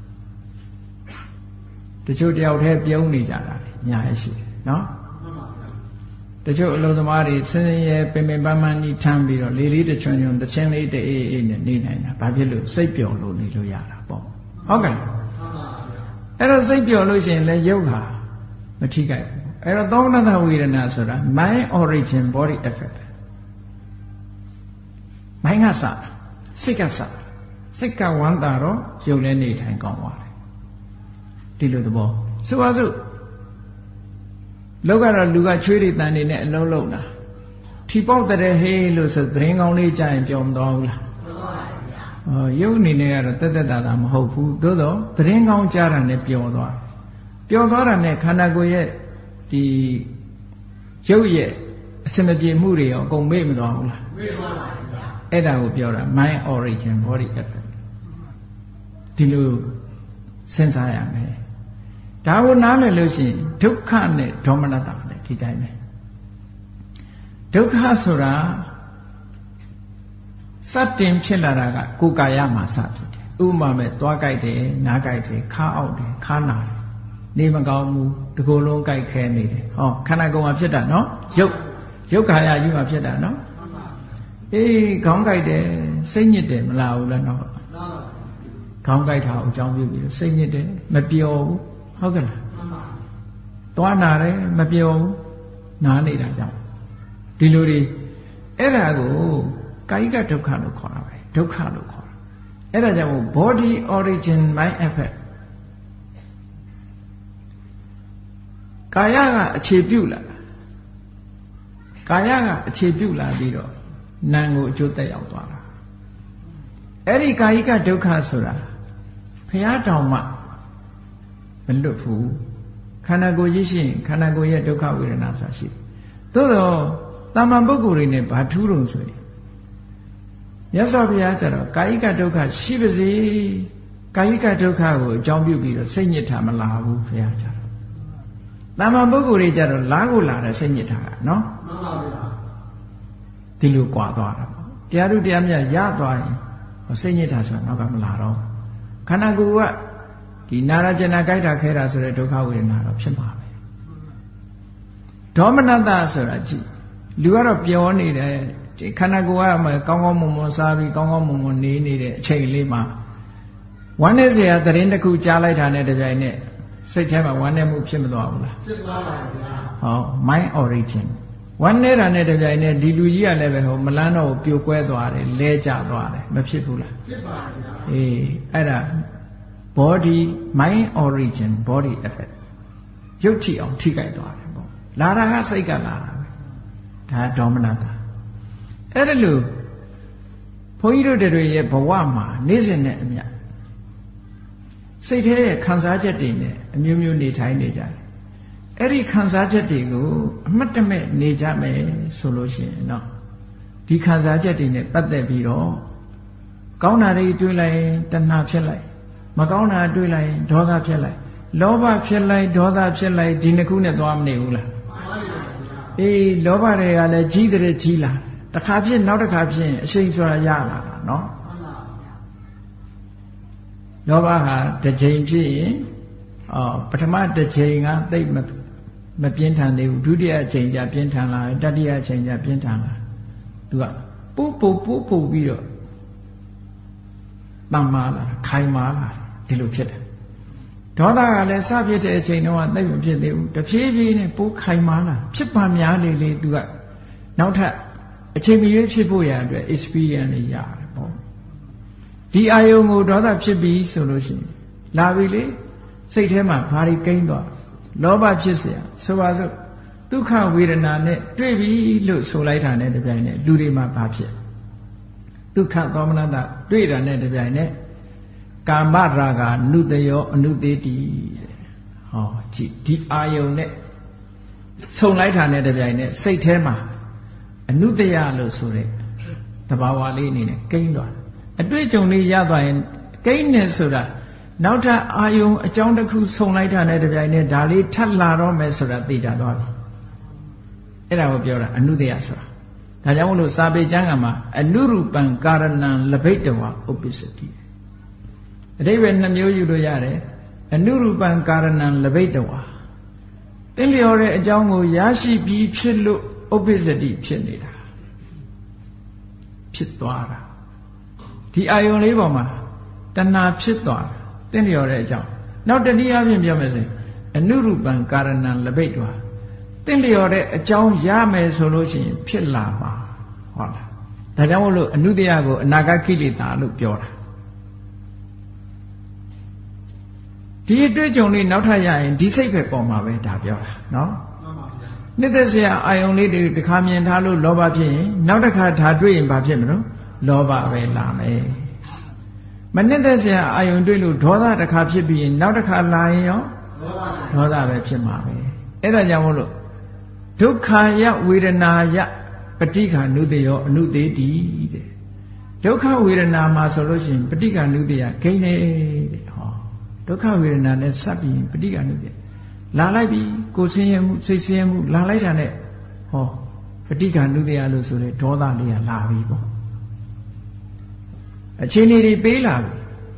တချို့တယောက်တည်းပြုံးနေကြတာညာရှိတယ်နော်တချို့အလုံးသမားတွေစင်ရဲပင်ပန်းပန်းကြီးထမ်းပြီးတော့လေးတချွန်ချွန်တချင်းလေးတအေးအေးနဲ့နေနိုင်တာဘာဖြစ်လို့စိတ်ပျော်လို့နေလို့ရတာပေါ့ဟုတ်ကဲ့အဲ့တော့စိတ်ပျော်လို့ရှိရင်လည်းရုပ်ဟာမထိခိုက်ဘူးအဲ့တော့သောမနတဝေဒနာဆိုတာ mind origin body effect မိုင်းကစစိတ်ကစစိတ်ကဝမ်းသာတော့ရုပ်လည်းနေထိုင်ကောင်းသွားတယ်ဒီလိုသဘောဆိုပါစို့လောက်ကတော့လူကချွေးတွေတန်နေနဲ့အလုံးလုံးတာထီပေါက်တဲ့ဟေးလို့ဆိုသတင်းကောင်းလေးကြားရင်ပျော်မသွားဘူးလားရုပ်အနေနဲ့ကတော့တက်တက်တာတာမဟုတ်ဘူးသို့တော့သတင်းကောင်းကြားတာနဲ့ပျော်သွားတာနဲ့ခန္ဓာကိုယ်ရဲ့ဒီရုပ်ရဲ့အစမပြေမှုတွေရောအကုန်မေ့မသွားဘူးလားမေ့သွားပါဗျာအဲ့ဒါကိုပြောတာ mind origin body effect ဒီလိုစဉ်းစားရမယ်ဒါကိုနားလည်လို့ရှိရင်ဒုက္ခနဲ့ဒေါမနတလည်းဒီတိုင်းပဲဒုက္ခဆိုတာစတင်ဖြစ်လာတာကကိုယ်ကာယမှာစဖြစ်တယ်ဥပမာမဲ့သွားကြိုက်တယ်နားကြိုက်တယ်ခါအောက်တယ်ခါနာတယ်နေမကောင်းဘူးတကိုယ်လုံးကြိုက်ခဲနေတယ်ဟောခန္ဓာကိုယ်မှာဖြစ်တာနော်ရုပ်ကာယကြီးမှာဖြစ်တာနော်အေးခေါင်းကြိုက်တယ်စိတ်ညစ်တယ်မလားဘူးလားနော်ခေါင်းကြိုက်တာကိုအကြောင်းပြုပြီးစိတ်ညစ်တယ်မပျော်ဘူးဟုတ်ကဲ့လားသွားနာတယ်မပျော်ဘူးနားနေတာကြောင့်ဒီလိုတွေအဲ့ဒါကိုကာယကဒုက္ခလို့ခေါ်တာပဲဒုက္ခလို့ခေါ်တာအဲ့ဒါကြောင့် body origin mind effect ကာယကအခြေပြုလာကာယကအခြေပြုလာပြီးတော့နာမ်ကိုအကျိုးသက်ရောက်သွားတာအဲ့ဒီကာယကဒုက္ခဆိုတာဘုရားတောင်မှမလွတ်ဘူးခန္ဓာကိုယ်ကြီးရှိရင်ခန္ဓာကိုယ်ရဲ့ဒုက္ခဝေဒနာဆိုတာရှိသို့တော့တာမန်ပုဂ္ဂိုလ်တွေနဲ့ဘာထူးလို့ဆိုရင်မြတ်စွာဘုရားကျတော့ကာယကဒုက္ခရှိပါစေကာယကဒုက္ခကိုအကြောင်းပြုပြီးတော့စိတ်ညစ်တာမလာဘူးဘုရားကျတော့တာမန်ပုဂ္ဂိုလ်တွေကျတော့လားကိုလာတယ်စိတ်ညစ်တာကနော်မှန်ပါဗျာဒီလိုကြွားသွားတာပေါ့တရားတို့တရားမြတ်ရသွားရင်စိတ်ညစ်တာဆိုတာနောက်ကမလာတော့ခန္ဓာကိုယ်ကဒီနာရကျင်နာကြိုက်တာခဲတာဆိုတဲ့ဒုက္ခဝေဒနာတော့ဖြစ်မှာပဲဒေါမနတဆိုတာကြည့်လူကတော့ပျော်နေတယ်ဒီခန္ဓာကိုယ်ကမှကောင်းကောင်းမွန်မွန်စားပြီးကောင်းကောင်းမွန်မွန်နေနေတဲ့အချိန်လေးမှာဝမ်းနေစရာသတင်းတစ်ခုကြားလိုက်တာနဲ့တပြိုင်နက်စိတ်ထဲမှာဝမ်းနေမှုဖြစ်မသွားဘူးလားဖြစ်သွားပါဘူးဗျာဟော mind origin ဝမ်းနေတာနဲ့တပြိုင်နက်ဒီလူကြီးကလည်းပဲဟိုမလန်းတော့ပြိုကွဲသွားတယ်လဲကျသွားတယ်မဖြစ်ဘူးလားဖြစ်ပါဗျာအေးအဲ့ဒါ body mind origin body effect ရုပ်ထိအောင်ထိကြိုက်သွားတယ်ပေါ့လာတာကစိတ်ကလာတာပဲဒါဒေါမနတာအဲ့ဒါလို့ဘုန်းကြီးတို့တွေရဲ့ဘဝမှာနေ့စဉ်နဲ့အမျှစိတ်ထဲရဲ့ခံစားချက်တွေနဲ့အမျိုးမျိုးနေထိုင်နေကြတယ်အဲ့ဒီခံစားချက်တွေကိုအမှတ်တမဲ့နေကြမယ်ဆိုလို့ရှိရင်တော့ဒီခံစားချက်တွေနဲ့ပတ်သက်ပြီးတော့ကောင်းတာတွေတွေးလိုက်ရင်တဏှာဖြစ်လိုက်မကောင်းတာတွေးလိုက်ရင်ဒေါသဖြစ်လိုက်လောဘဖြစ်လိုက်ဒေါသဖြစ်လိုက်ဒီနှစ်ခုနဲ့သွားမနေဘူးလားအေးလောဘတွေကလည်းကြီးတဲ့ကြီးလာတစ်ခါဖြစ်နောက်တစ်ခါဖြစ်ရင်အရှိန်ဆိုတာရလာတာနော်လောဘဟာတစ်ချိန်ဖြစ်ရင်ပထမတစ်ချိန်ကသိပ်မပြင်းထန်သေးဘူးဒုတိယအချိန်ကျပြင်းထန်လာတတိယအချိန်ကျပြင်းထန်လာသူကပို့ပြီးတော့တမ်းမာလာခိုင်မာလာဒီလိုဖြစ်တယ်ဒေါသကလည်းစဖြစ်တဲ့အချိန်တော့သိပ်မဖြစ်သေးဘူးတဖြည်းဖြည်းနဲ့ပိုးခိုင်မာလာဖြစ်ပါများလေသူကနောက်ထပ်အချိန်မရွေးဖြစ်ဖို့ရအတွက် experience တွေရတယ်ပေါ့ဒီအာယုံကိုဒေါသဖြစ်ပြီးဆိုလို့ရှိရင်လာပြီလေစိတ်ထဲမှာဘာတွေကိန်းသွားလောဘဖြစ်เสียဆိုပါစို့ဒုက္ခဝေဒနာနဲ့တွေ့ပြီလို့ဆိုလိုက်တာနဲ့တပြိုင်နက်လူတွေမှာဘာဖြစ်ဒုက္ခသောမနတတွေ့တာနဲ့တပြိုင်နက်ကာမရာဂနုတယောအနုသေးတိဟောကြည့်ဒီအာယုံနဲ့ဆုံလိုက်တာနဲ့တပြိုင်နက်စိတ်ထဲမှာအနုတယလို့ဆိုတဲ့သဘာဝလေးအနေနဲ့ကိန်းသွားအတွေ့အကြုံလေးရသွားရင်ကိန်းနေဆိုတာနောက်ထပ်အာယုံအကြောင်းတစ်ခုဆုံလိုက်တာနဲ့တပြိုင်နက်ဒါလေးထပ်လာတော့မယ်ဆိုတာသိကြသွားပြီအဲ့ဒါကိုပြောတာအနုတယဆိုတာဒါကြောင့်မို့လို့စာပေကျမ်းကမှာအနုရူပံကာရဏံလဘိတဝဥပ္ပစ္စတိအဓိပ္ပာယ်နှစ်မျိုးယူလို့ရတယ်အနုရူပံကာရဏံလဘိတဝသင်လျော်တဲ့အကြောင်းကိုရရှိပြီးဖြစ်လို့ဥပ္ပစ္စတိဖြစ်နေတာဖြစ်သွားတာဒီအာယုံလေးပေါ်မှာတဏှာဖြစ်သွားတာသင်လျော်တဲ့အကြောင်းနောက်တနည်းအားဖြင့်ပြောမယ်ဆိုရင်အနုရူပံကာရဏံလဘိတဝသင်လျော်တဲ့အကြောင်းရမယ်ဆိုလို့ရှိရင်ဖြစ်လာမှာဟုတ်လားဒါကြောင့်မို့လို့အနုတ္တယကိုအနာဂတ်ကိလေသာလို့ပြောတာဒီအတွေ့အကြုံလေးနောက်ထပ်ရရင်ဒီစိတ်ပဲပေါ်မှာပဲဒါပြောတာနော်မှန်ပါဗျာနှစ်သက်စရာအာယုံလေးတွေတစ်ခါမြင်ထားလို့လောဘဖြစ်ရင်နောက်တစ်ခါဒါတွေ့ရင်ဘာဖြစ်မလို့လောဘပဲလာမယ်မနှစ်သက်စရာအာယုံတွေ့လို့ဒေါသတစ်ခါဖြစ်ပြီးရင်နောက်တစ်ခါလာရင်ရောဒေါသပဲဖြစ်မှာပဲအဲ့ဒါကြောင့်မို့လို့ဒုက္ခယဝေဒနာယပဋိက္ခဏုတယောအနုသေးတိတဲ့ဒုက္ခဝေဒနာမှာဆိုလို့ရှိရင်ပဋိက္ခဏုတယဂိမ်းနေတဲ့ဟောဒုက္ခဝေဒနာနဲ့စပ်ပြီးပဋိက္ခဏုတယလာလိုက်ပြီကိုယ်ဆင်းရဲမှုစိတ်ဆင်းရဲမှုလာလိုက်တာနဲ့ဟောပဋိက္ခဏုတယလို့ဆိုတဲ့ဒေါသလေးကလာပြီပေါ့အခြေအနေတွေပေးလာပြီ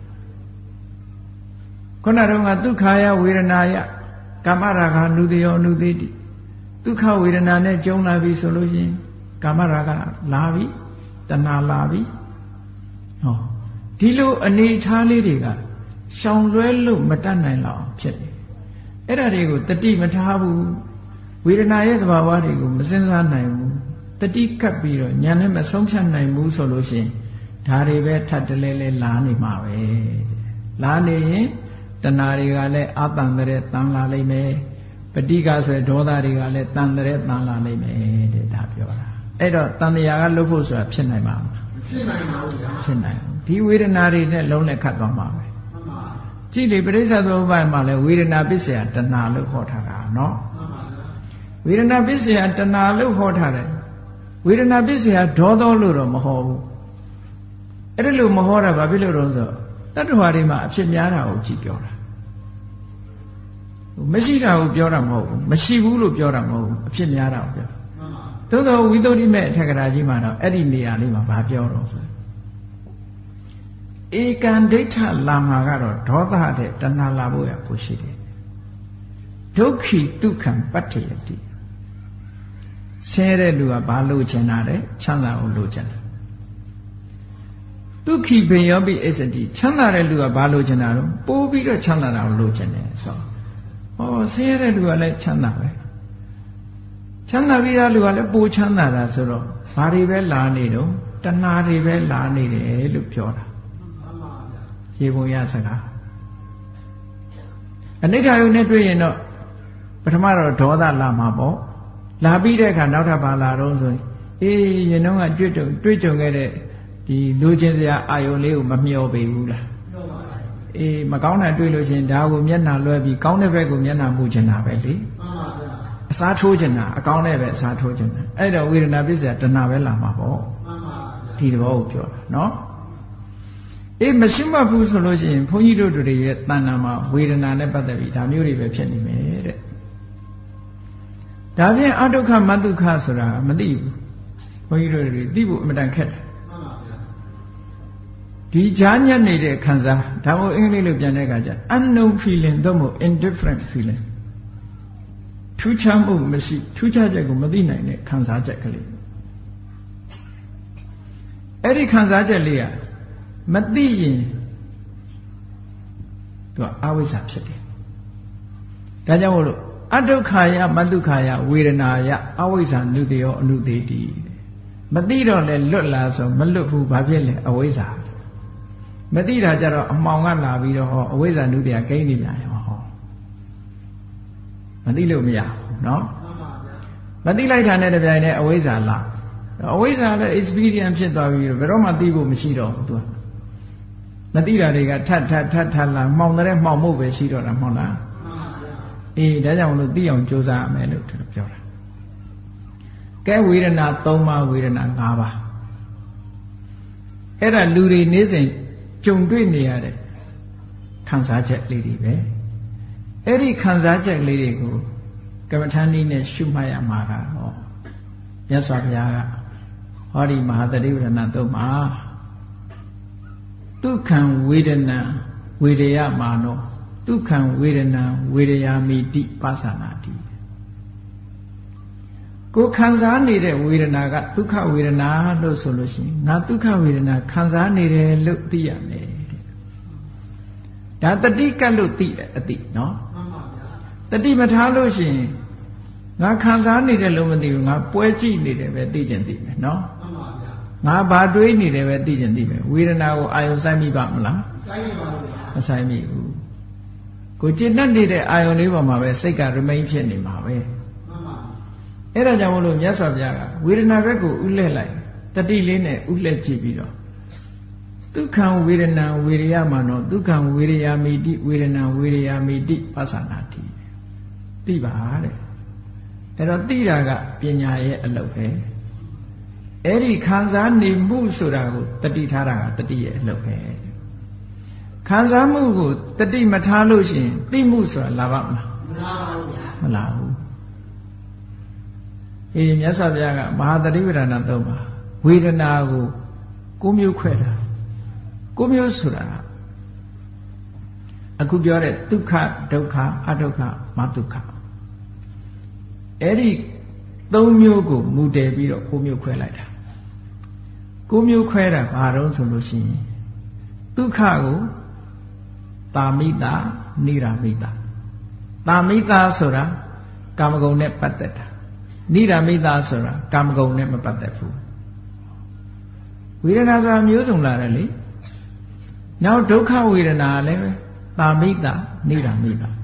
ခုနကတော့ဒုက္ခယဝေဒနာယကာမရာဂနုတယောအနုသေးတိဒုက္ခဝေဒနာနဲ့ကြုံလာပြီဆိုလို့ရှိရင်ကာမရာဂလာပြီတဏှာလာပြီဟောဒီလိုအနေထားလေးတွေကရှောင်လွဲလို့မတတ်နိုင်လောက်ဖြစ်တယ်အဲ့ဒါတွေကိုတတိမထားဘူးဝေဒနာရဲ့သဘာဝတွေကိုမစဉ်းစားနိုင်ဘူးတတိကပ်ပြီးတော့ဉာဏ်နဲ့မဆုံးဖြတ်နိုင်ဘူးဆိုလို့ရှိရင်ဒါတွေပဲထပ်တလဲလဲလာနေမှာပဲလာနေရင်တဏှာတွေကလည်းအတန်တဲ့တန်လာလိမ့်မယ်ပဋိက္ခဆိုတဲ့ဒေါသတွေကလည်းတန်တဲ့တန်လာလိမ့်မယ်တဲ့ဒါပြောတာအဲ့တော့တန်တရားကလွတ်ဖို့ဆိုတာဖြစ်နိုင်မှာမဖြစ်နိုင်ပါဘူးဗျာဖြစ်နိုင်ဒီဝေဒနာတွေနဲ့လုံးနဲ့ခတ်သွားမှာပဲမှန်ပါကြည့်လေပရိစ္ဆေသမုပ္ပါဒ်မှာလည်းဝေဒနာပစ္စယတဏှာလို့ဟောထားတာနော်မှန်ပါဗျာဝေဒနာပစ္စယတဏှာလို့ဟောထားတယ်ဝေဒနာပစ္စယဒေါသောလို့တော့မဟောဘူးအဲ့ဒါလို့မဟောတာဘာဖြစ်လို့တော့ဆိုတတ္တဝါတွေမှာအဖြစ်များတာကိုကြည့်ပြောတာမရှိတာကိုပြောတာမဟုတ်ဘူးမရှိဘူးလို့ပြောတာမဟုတ်ဘူးအဖြစ်များတာကိုပြောသို့သောဝိသုဒ္ဓိမဲ့အထက်ကရာကြီးမှာတော့အဲ့ဒီနေရာလေးမှာဘာပြောတော့ဆိုဧကံဒိဋ္ဌလာမှာကတော့ဒေါသတဲ့တဏှာလာဖို့ရဖို့ရှိတယ်ဒုက္ခိဒုက္ခံပတ္ထယတိဆင်းရဲတဲ့လူကဘာလို့ချင်တာလဲချမ်းသာကိုလိုချင်တယ်ဒုက္ခိဘေယောပိအစ္စတိချမ်းသာတဲ့လူကဘာလို့ချင်တာတော့ပိုးပြီးတော့ချမ်းသာတာကိုလိုချင်တယ်ဆိုဟောဆင်းရဲတဲ့လူကလည်းချမ်းသာပဲချမ်းသာပြီးသားလူကလည်းပိုချမ်းသာတာဆိုတော့ဘာတွေပဲလာနေတော့တဏှာတွေပဲလာနေတယ်လို့ပြောတာရေပုံရစကားအနိဋ္ဌာယုနဲ့တွေ့ရင်တော့ပထမတော့ဒေါသလာမှာပေါ့လာပြီးတဲ့အခါနောက်ထပ်ဘာလာတော့ဆိုရင်အေးရင်တော့ကတွေ့ကြုံခဲ့တဲ့ဒီလူချင်းစရာအာယုလေးကိုမမျှော်ပေဘူးလားအေးမကောင်းတာတွေ့လို့ရှိရင်ဒါကိုမျက်နှာလွှဲပြီးကောင်းတဲ့ဘက်ကိုမျက်နှာမူချင်တာပဲလေအစားထိုးချင်တာအကောင်းတဲ့ပဲအစားထိုးချင်တာအဲ့တော့ဝေဒနာပစ္စယတဏှာပဲလာမှာပေါ့ဒီသဘောကိုပြောတာနော်အေးမရှိမှဘူးဆိုလို့ရှိရင်ဘုန်းကြီးတို့တွေရဲ့တဏ္ဍာမှာဝေဒနာနဲ့ပတ်သက်ပြီးဒါမျိုးတွေပဲဖြစ်နေမယ်တဲ့ဒါဖြင့်အဒုက္ခမဒုက္ခဆိုတာမသိဘူးဘုန်းကြီးတို့တွေသိဖို့အမတန်ခက်တယ်ဒီကြားညက်နေတဲ့ခံစားဒါမို့အင်္ဂလိပ်လိုပြန်တဲ့အခါကျ unknown feeling သို့မဟုတ် indifferent feeling ထူးခြားမှုမရှိထူးခြားချက်ကိုမသိနိုင်တဲ့ခံစားချက်ကလေးအဲ့ဒီခံစားချက်လေးကမသိရင်သူကအဝိဇ္ဇာဖြစ်တယ်ဒါကြောင့်မို့လို့အဒုက္ခယမဒုက္ခယဝေဒနာယအဝိဇ္ဇာနုတယောအနုသေးတိမသိတော့လဲလွတ်လာဆိုမလွတ်ဘူးဘာဖြစ်လဲအဝိဇ္ဇာမသိတာကြတော့အမှောင်ကလာပြီးတော့ဟောအဝိဇ္ဇာနုတယကိန်းနေပြန်ရောဟောမသိလို့မရဘူးနော်မသိလိုက်တာနဲ့တပြိုင်တည်းအဝိဇ္ဇာလာအဝိဇ္ဇာလည်း experience ဖြစ်သွားပြီးတော့ဘယ်တော့မှသိဖို့မရှိတော့ဘူးသူကမသိတာတွေကထပ်လာမှောင်တဲ့မှောင်မှုပဲရှိတော့တာမဟုတ်လားအေးဒါကြောင့်လို့သိအောင်ကြိုးစားရမယ်လို့သူပြောတာကဲဝေဒနာ3ပါးဝေဒနာ5ပါးအဲ့ဒါလူတွေနေ့စဉ်ကြုံတွေ့နေရတဲ့ခံစားချက်လေးတွေပဲအဲ့ဒီခံစားချက်လေးတွေကိုကမ္မထာနည်းနဲ့ရှုမှတ်ရမှာကတော့မြတ်စွာဘုရားကဟောဒီမဟာသတိပဋ္ဌာန်သုံးပါဒုက္ခံဝေဒနာဝေဒယမာနောဒုက္ခံဝေဒနာဝေဒယာမိတိပါသနာတိကိုခံစားနေတဲ့ဝေဒနာကဒုက္ခဝေဒနာလို့ဆိုလို့ရှိရင်ငါဒုက္ခဝေဒနာခံစားနေတယ်လို့သိရမယ်တဲ့ဒါတတိကတ်လို့သိတယ်အသိနော်မှန်ပါဗျာတတိမထားလို့ရှိရင်ငါခံစားနေတယ်လို့မသိဘူးငါပွဲကြည့်နေတယ်ပဲသိချင်သိမယ်နော်မှန်ပါဗျာငါဘာတွေးနေတယ်ပဲသိချင်သိမယ်ဝေဒနာကိုအာယုံဆိုင်မိပါမလားဆိုင်မိပါဗျာမဆိုင်မိဘူးကိုจิตနဲ့နေတဲ့အာယုံလေးပေါ်မှာပဲစိတ်က remain ဖြစ်နေမှာပဲမှန်ပါအဲ့ဒါကြောင့်မလို့မြတ်စွာဘုရားကဝေဒနာဘက်ကိုဥလှည့်လိုက်တတိလေးနဲ့ဥလှည့်ကြည့်ပြီးတော့ဒုက္ခံဝေဒနာဝေရယမာနောဒုက္ခံဝေရယာမိတိဝေဒနာဝေရယာမိတိပသနာတိသိပါတဲ့အဲ့တော့သိတာကပညာရဲ့အလုပ်ပဲအဲ့ဒီခံစားနေမှုဆိုတာကိုတတိထားတာကတတိရဲ့အလုပ်ပဲခံစားမှုကိုတတိမထားလို့ရှိရင်သိမှုဆိုတာလာပါမလားမလာပါဘူးဗျာမလာဘူးအေးမြတ်စွာဘုရားကမဟာသတိပဋ္ဌာန်သုံးပါဝေဒနာကို9မျိုးခွဲတာ9မျိုးဆိုတာအခုပြောတဲ့ဒုက္ခဒုက္ခအဒုက္ခမဒုက္ခအဲ့ဒီ3မျိုးကိုမူတည်ပြီးတော့9မျိုးခွဲလိုက်တာ9မျိုးခွဲတာဘာတော့ဆိုလို့ရှိရင်ဒုက္ခကိုတာမိတာနိရာမိတာတာမိတာဆိုတာကာမဂုဏ်နဲ့ပတ်သက်တာနိရာမိတာဆိုတာကာမဂုဏ်နဲ့မပတ်သက်ဘူးဝေဒနာဆိုတာမျိုးစုံလာတယ်လေနောက်ဒုက္ခဝေဒနာလည်းပဲတာမိတာနိရာမိတာ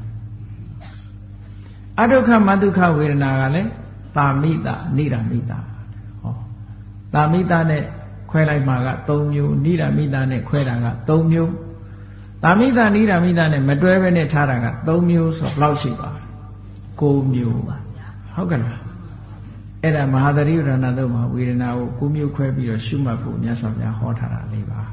အဒုက္ခမဒုက္ခဝေဒနာကလည်းတာမိတာနိရာမိတာဟောတာမိတာနဲ့ခွဲလိုက်မှာက3မျိုးနိရာမိတာနဲ့ခွဲတာက3မျိုးတာမိတာနိရာမိတာနဲ့မတွဲဘဲနဲ့ထားတာက3မျိုးဆိုတော့ဘယ်လောက်ရှိပါ9မျိုးပါဟုတ်ကဲ့လားအဲ့ဒါမဟာသတိပဋ္ဌာန်သုံးမှာဝေဒနာကို9မျိုးခွဲပြီးတော့ရှုမှတ်ဖို့မြတ်စွာဘုရားဟောထားတာလေးပါ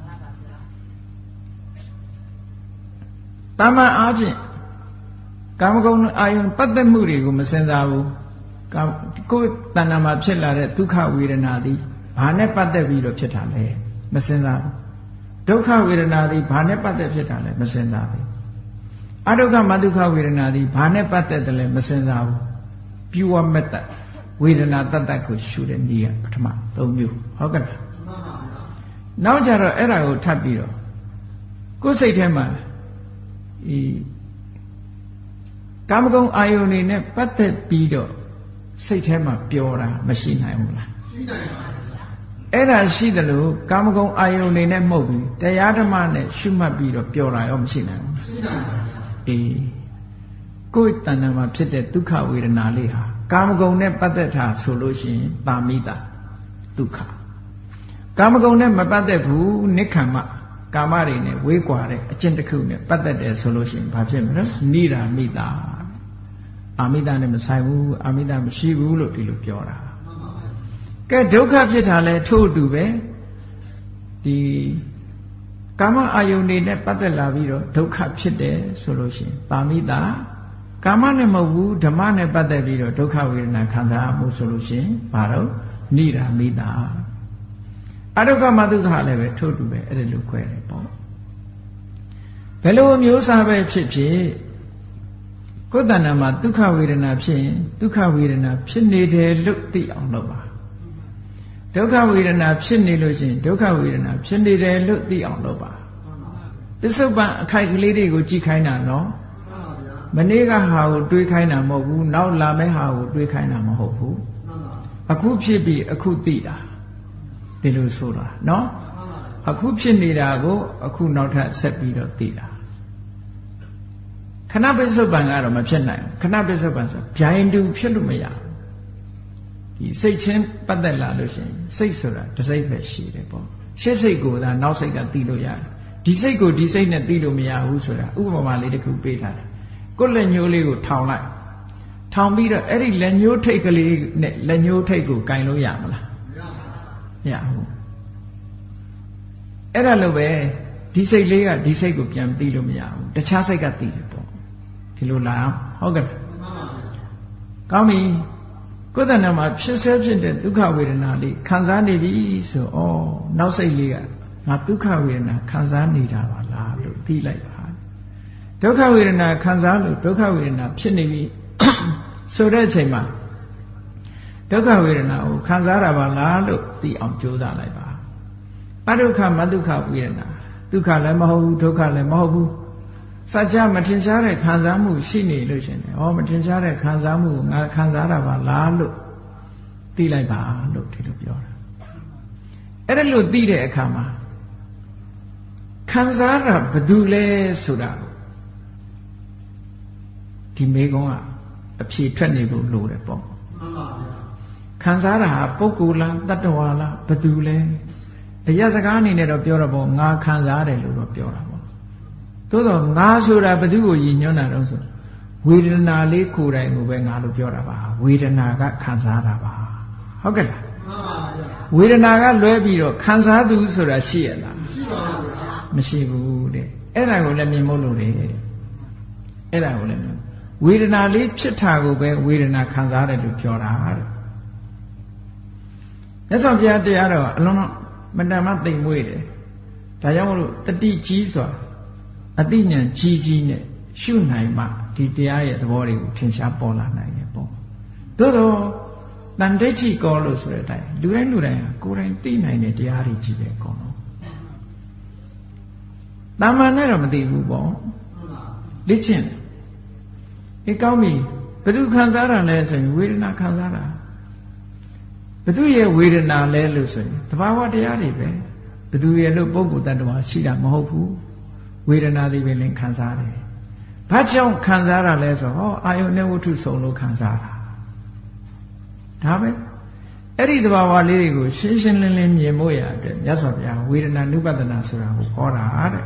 တမန်အားဖြင့်ကာမဂုဏ်အာယုံပတ်သက်မှုတွေကိုမစင်စားဘူးကိုယ်တဏ္ဍာမှာဖြစ်လာတဲ့ဒုက္ခဝေဒနာသည်ဘာနဲ့ပတ်သက်ပြီးတော့ဖြစ်တာလဲမစင်စားဘူးဒုက္ခဝေဒနာသည်ဘာနဲ့ပတ်သက်ဖြစ်တာလဲမစင်စားဘူးအဒုက္ခမဒုက္ခဝေဒနာသည်ဘာနဲ့ပတ်သက်တယ်လဲမစင်စားဘူး pure method ဝေဒနာတတ်တတ်ကိုရှုတဲ့နည်းကပထမ3မျိုးဟုတ်ကဲ့လားနောက်ကြတော့အဲ့ဒါကိုထပ်ပြီးတော့ကိုယ်စိတ်ထဲမှာကာမဂုဏ်အာယုန်နေနဲ့ပတ်သက်ပြီးတော့စိတ်ထဲမှာပျော်တာမရှိနိုင်ဘူးလားရှိနိုင်ပါဘူးအဲ့ဒါရှိတယ်လို့ကာမဂုဏ်အာယုန်နေနဲ့မဟုတ်ဘူးတရားဓမ္မနဲ့ရှုမှတ်ပြီးတော့ပျော်တာရောမရှိနိုင်ဘူးရှိနိုင်ပါဘူးအေးကိုယ်တဏ္ဍာမှာဖြစ်တဲ့ဒုက္ခဝေဒနာလေးဟာကာမဂုဏ်နဲ့ပတ်သက်တာဆိုလို့ရှိရင်တာမိတာဒုက္ခကာမဂုဏ်နဲ့မပတ်သက်ဘူးနိက္ခမကာမတွေနဲ့ဝေးကွာတဲ့အကျင့်တစ်ခုနဲ့ပတ်သက်တယ်ဆိုလို့ရှိရင်ဘာဖြစ်မလဲနိရာမိတာအာမိတာနဲ့မဆိုင်ဘူးအာမိတာမရှိဘူးလို့ဒီလိုပြောတာကဲဒုက္ခဖြစ်တာလဲထို့အတူပဲဒီကာမအာယုန်တွေနဲ့ပတ်သက်လာပြီးတော့ဒုက္ခဖြစ်တယ်ဆိုလို့ရှိရင်ပါမိတာကာမနဲ့မဟုတ်ဘူးဓမ္မနဲ့ပတ်သက်ပြီးတော့ဒုက္ခဝေဒနာခံစားမှုဆိုလို့ရှိရင်ဘာတော့နိရာမိတာအဒုက္ခမဒုက္ခလည်းပဲထို့တူပဲအဲ့ဒါလိုခွဲတယ်ပေါ့ဘယ်လိုမျိုးစားပဲဖြစ်ဖြစ်ကိုယ်တဏ္ဍာမှာဒုက္ခဝေဒနာဖြစ်ရင်ဒုက္ခဝေဒနာဖြစ်နေတယ်လို့သိအောင်လုပ်ပါဒုက္ခဝေဒနာဖြစ်နေလို့ရှိရင်ဒုက္ခဝေဒနာဖြစ်နေတယ်လို့သိအောင်လုပ်ပါပစ္စုပန်အခိုက်ကလေးတွေကိုကြည့်ခိုင်းတာနော်မနေ့ကဟာကိုတွေးခိုင်းတာမဟုတ်ဘူးနောက်လာမယ့်ဟာကိုတွေးခိုင်းတာမဟုတ်ဘူးအခုဖြစ်ပြီးအခုသိတာဒီလိုဆိုတာနော်အခုဖြစ်နေတာကိုအခုနောက်ထပ်ဆက်ပြီးတော့သိတာခဏပိဿုပန်ကတော့မဖြစ်နိုင်ခဏပိဿုပန်ဆိုဗျိုင်းတူဖြစ်လို့မရဒီစိတ်ချင်းပတ်သက်လာလို့ရှိရင်စိတ်ဆိုတာတစ်စိတ်ပဲရှိတယ်ပေါ့ရှေ့စိတ်ကိုသာနောက်စိတ်ကသိလို့ရတယ်ဒီစိတ်ကိုဒီစိတ်နဲ့သိလို့မရဘူးဆိုတာဥပမာလေးတစ်ခုပေးထားတယ်ကိုယ်လက်ညှိုးလေးကိုထောင်လိုက်ထောင်ပြီးတော့အဲ့ဒီလက်ညှိုးထိတ်ကလေးနဲ့လက်ညှိုးထိတ်ကိုကင်လို့ရမလားမရဘူးအဲ့ဒါလိုပဲဒီစိတ်လေးကဒီစိတ်ကိုပြန်သိလို့မရဘူးတခြားစိတ်ကသိတယ်ပေါ့ဒီလိုလားဟုတ်ကဲ့ကောင်းပြီကိုယ်တဏ္ဍာမှာဖြစ်ဆဲဖြစ်တဲ့ဒုက္ခဝေဒနာလေးခံစားနေပြီဆိုဩနောက်စိတ်လေးကငါဒုက္ခဝေဒနာခံစားနေတာပါလားလို့သိလိုက်ပါဒုက္ခဝေဒနာခံစားလို့ဒုက္ခဝေဒနာဖြစ်နေပြီဆိုတဲ့အချိန်မှာဒုက္ခဝေဒနာကိုခံစားတာပါလားလို့သိအောင်ကြိုးစားလိုက်ပါအဒုက္ခမဒုက္ခဝေဒနာဒုက္ခလည်းမဟုတ်ဘူးဒုက္ခလည်းမဟုတ်ဘူးစัจ जा မထင်ရှားတဲ့ခံစားမှုရှိနေလို့ရှင်တယ်မထင်ရှားတဲ့ခံစားမှုကိုငါခံစားတာပါလားလို့သိလိုက်ပါလို့ဒီလိုပြောတာအဲ့ဒါလို့သိတဲ့အခါမှာခံစားတာဘာတူလဲဆိုတာဒီမေကုံးကအဖြေထွက်နေဖို့လိုတယ်ပေါ့ခံစားတာဟာပုဂ္ဂိုလ်လားတတ္တဝါလားဘာတူလဲအရာစကားအနေနဲ့တော့ပြောတော့ပေါ့ငါခံစားတယ်လို့တော့ပြောတာပေါ့သို့တော့ငါဆိုတာဘယ်သူကိုရည်ညွှန်းတာတော့ဆိုဝေဒနာလေးကိုယ်တိုင်ကိုပဲငါလို့ပြောတာပါဝေဒနာကခံစားတာပါဟုတ်ကဲ့လားဝေဒနာကလွဲပြီးတော့ခံစားသူဆိုတာရှိရလားမရှိဘူးတဲ့အဲ့ဒါကိုလည်းမြင်ဖို့လိုတယ်အဲ့ဒါကိုလည်းမြင်ဝေဒနာလေးဖြစ်တာကိုပဲဝေဒနာခံစားတယ်လို့ပြောတာတဲ့မြတ်စွာဘုရားတရားတော်အလုံးလုံးမတန်မှသိမ်မွေ့တယ်ဒါကြောင့်မလို့တတိကြီးစွာအသိဉာဏ်ကြီးကြီးနဲ့ရှုနိုင်မှဒီတရားရဲ့သဘောတွေကိုထင်ရှားပေါ်လာနိုင်တယ်ပေါ့သို့တော့တန်ဋိဋ္ဌိကောလို့ဆိုတဲ့အတိုင်းလူတိုင်းဟာကိုယ်တိုင်သိနိုင်တဲ့တရားတွေကြီးပဲအကုန်လုံးတာမန်နဲ့တော့မသိဘူးပေါ့လေ့ကျင့်အေးကောင်းပြီဘယ်သူခံစားတာလဲဆိုရင်ဝေဒနာခံစားတာဘယ်သူရဲ့ဝေဒနာလဲလို့ဆိုရင်သဘာဝတရားတွေပဲဘယ်သူရဲ့လို့ပုဂ္ဂိုလ်တ attva ရှိတာမဟုတ်ဘူးဝေဒနာတွေပဲလင်းခံစားတယ်ဘာကြောင့်ခံစားတာလဲဆိုတော့အာယုန်နဲ့ဝတ္ထုစုံလို့ခံစားတာဒါပဲအဲ့ဒီသဘာဝလေးတွေကိုရှင်းရှင်းလင်းလင်းမြင်ဖို့ရအတွက်မြတ်စွာဘုရားဝေဒနာနုပဒနာဆိုတာကိုဟောတာတဲ့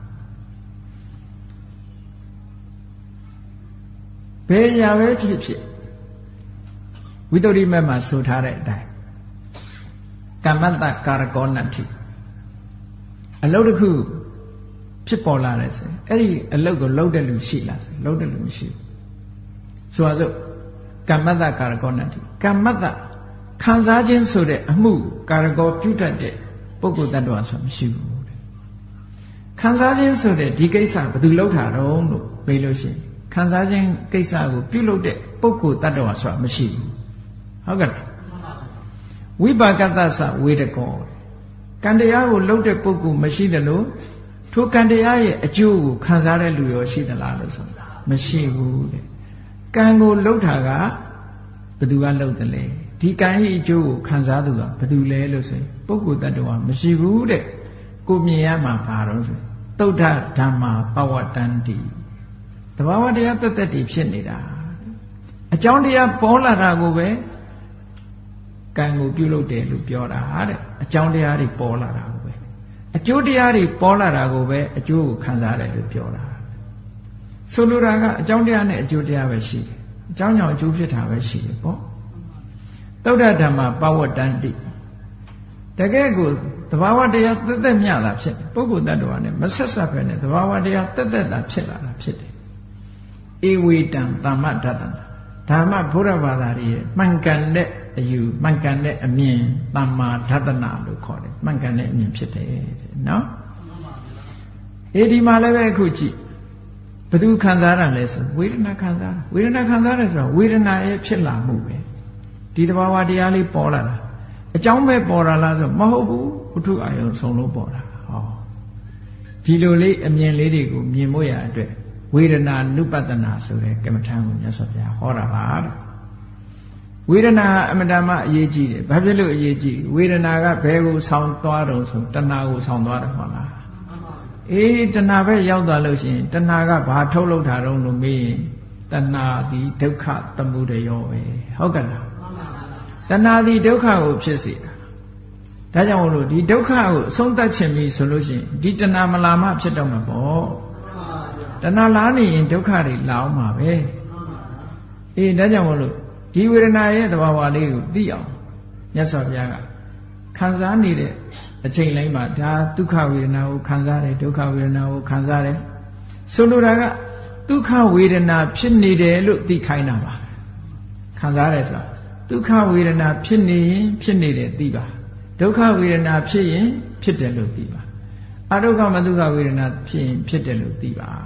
ဘယ်ရာပဲဖြစ်ဖြစ်ဝိတ္တုရိမတ်မှာဆိုထားတဲ့အတိုင်းကမ္မတ္တကာရကောနတ္ထိအလုပ်တစ်ခုဖြစ်ပေါ်လာတယ်ဆိုရင်အဲ့ဒီအလုပ်ကိုလုပ်တဲ့လူရှိလားဆိုလုပ်တဲ့လူမရှိဘူးဆိုပါစို့ကမ္မတ္တကာရကောနတ္ထိကမ္မတ္တခံစားခြင်းဆိုတဲ့အမှုကာရကောပြုတတ်တဲ့ပုဂ္ဂိုလ်တ attva ဆိုမရှိဘူးတဲ့ခံစားခြင်းဆိုတဲ့ဒီကိစ္စဘယ်သူလုပ်တာတော့လို့မေးလို့ရှိရင်ခံစားခြင်းကိစ္စကိုပြုလုပ်တဲ့ပုဂ္ဂိုလ်တ attva ဆိုတာမရှိဘူးဟုတ်ကဲ့ဝိပါကတ္တသဝေဒကောကံတရားကိုလုပ်တဲ့ပုဂ္ဂိုလ်မရှိတယ်လို့ထိုကံတရားရဲ့အကျိုးကိုခံစားတဲ့လူရောရှိသလားလို့ဆိုတာမရှိဘူးတဲ့ကံကိုလုပ်တာကဘယ်သူကလုပ်တယ်လဲဒီကံရဲ့အကျိုးကိုခံစားသူကဘယ်သူလဲလို့ဆိုရင်ပုဂ္ဂိုလ်တ attva မရှိဘူးတဲ့ကိုမြင်ရမှာဘာတော့ဆိုသုဒ္ဓဓမ္မာပဝတ္တန္တိတဘာဝတရားတသက်တည်ဖြစ်နေတာအကြောင်းတရားပေါ်လာတာကိုပဲကံကိုပြုလုပ်တယ်လို့ပြောတာတဲ့အကြောင်းတရားတွေပေါ်လာတာကိုပဲအကျိုးတရားတွေပေါ်လာတာကိုပဲအကျိုးကိုခံစားတယ်လို့ပြောတာဆိုလိုတာကအကြောင်းတရားနဲ့အကျိုးတရားပဲရှိတယ်အကြောင်းကြောင့်အကျိုးဖြစ်တာပဲရှိတယ်ပေါ့သုဒ္ဓဓမ္မပဝတ္တန္တိတကယ်ကိုသဘာဝတရားသက်သက်မျှတာဖြစ်တယ်ပုဂ္ဂိုလ်တ attva နဲ့မဆက်ဆက်ပဲနဲ့သဘာဝတရားသက်သက်တာဖြစ်လာတာဖြစ်တယ်ဧဝေတံသမ္မဒတနာဓမ္မဘုရားဘာသာရဲ့မှန်ကန်တဲ့အယူမှန်ကန်တဲ့အမြင်သမ္မာဒတနာလို့ခေါ်တယ်မှန်ကန်တဲ့အမြင်ဖြစ်တယ်တဲ့နော်ဒီမှာလည်းပဲအခုကြည့်ဘယ်သူခံစားတာလဲဆိုဝေဒနာခံစားဝေဒနာခံစားတယ်ဆိုတော့ဝေဒနာရဲ့ဖြစ်လာမှုပဲဒီသဘာဝတရားလေးပေါ်လာတာအကြောင်းပဲပေါ်လာလားဆိုမဟုတ်ဘူးဝတ္ထုအာယုံဆုံးလို့ပေါ်လာဟောဒီလိုလေးအမြင်လေးတွေကိုမြင်ဖို့ရအတွက်ဝေဒနာနုပဒနာဆိုတဲ့ကမ္မထာကိုမြတ်စွာဘုရားဟောတာပါတဲ့ဝေဒနာအမတ္တမအရေးကြီးတယ်ဘာဖြစ်လို့အရေးကြီးဝေဒနာကဘယ်ကိုဆောင်းသွားတော့ဆိုတဏှာကိုဆောင်းသွားတယ်ဟုတ်လားတဏှာပဲရောက်သွားလို့ရှိရင်တဏှာကဘာထုတ်လုပ်တာတော့လို့မေးရင်တဏှာသည်ဒုက္ခသမုဒယောပဲဟုတ်ကဲ့လားတဏှာသည်ဒုက္ခကိုဖြစ်စေတာဒါကြောင့်မို့လို့ဒီဒုက္ခကိုအဆုံးသတ်ခြင်းပြီဆိုလို့ရှိရင်ဒီတဏှာမလာမှဖြစ်တော့မှာပေါ့တဏှာလာနေရင်ဒုက္ခတွေလာအောင်မှာပဲဒါကြောင့်မို့လို့ဒီဝေဒနာရဲ့သဘာဝလေးကိုသိအောင်မြတ်စွာဘုရားကခံစားနေတဲ့အချိန်တိုင်းမှာဒါဒုက္ခဝေဒနာကိုခံစားတယ်ဒုက္ခဝေဒနာကိုခံစားတယ်ဆိုလိုတာကဒုက္ခဝေဒနာဖြစ်နေတယ်လို့သိခိုင်းတာပါခံစားတယ်ဆိုတာဒုက္ခဝေဒနာဖြစ်နေရင်ဖြစ်နေတယ်သိပါဒုက္ခဝေဒနာဖြစ်ရင်ဖြစ်တယ်လို့သိပါအဒုက္ခမဒုက္ခဝေဒနာဖြစ်ရင်ဖြစ်တယ်လို့သိပါ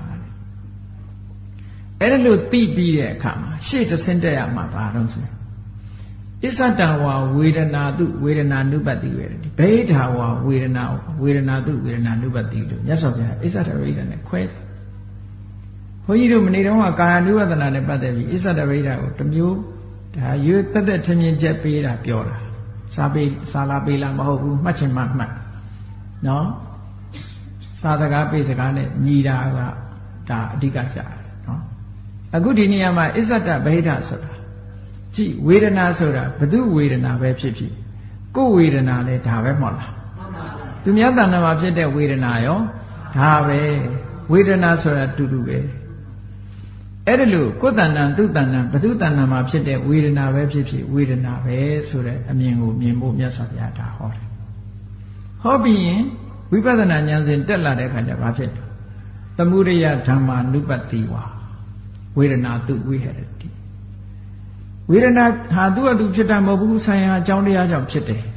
အဲ့ဒါလို့သိပြီးတဲ့အခါမှာရှေ့တစ်ဆင့်တက်ရမှာပါတော့ဆိုအစ္ဆတံဝါဝေဒနာတုဝေဒနာနုပတ္တိဝေဒတိဗေဓာဝါဝေဒနာတုဝေဒနာနုပတ္တိလို့မြတ်စွာဘုရားအစ္ဆတဗေဒနဲ့ခွဲတယ်ဘုန်းကြီးတို့မနေ့တုန်းကကာယ ानु ဝဒနာနဲ့ပတ်သက်ပြီးအစ္ဆတဗေဒကိုတစ်မျိုးဒါရွတ်တက်ထင်မြင်ချက်ပေးတာပြောတာစာလာပေးလားမဟုတ်ဘူးမှတ်ချင်မှမှတ်နော်စာစကားပေးစကားနဲ့ညီတာကဒါအဓိကကြတယ်နော်အခုဒီနေရာမှာအစ္ဆတဗေဒဆိုတာကြည့်ဝေဒနာဆိုတာဘယ်သူဝေဒနာပဲဖြစ်ဖြစ်ကိုယ်ဝေဒနာလည်းဒါပဲမဟုတ်လားသူများတဏ္ဍာမှာဖြစ်တဲ့ဝေဒနာရောဒါပဲဝေဒနာဆိုတာတူတူပဲအဲ့ဒါလို့ကိုယ်တဏ္ဍာသူတဏ္ဍာဘယ်သူတဏ္ဍာမှာဖြစ်တဲ့ဝေဒနာပဲဖြစ်ဖြစ်ဝေဒနာပဲဆိုတဲ့အမြင်ကိုမြင်ဖို့မြတ်စွာဘုရားဒါဟောတယ်ဟောပြီးရင်ဝိပဿနာဉာဏ်စဉ်တက်လာတဲ့အခါကျဘာဖြစ်လဲသမုဒယဓမ္မာနုပတ္တိဝါဝေဒနာတုဝိဟရတိဝေဒနာဟာသူ့အတူဖြစ်တာမဟုတ်ဘူးဆိုင်ရာအကြောင်းတရားကြောင့်ဖြစ်တယ်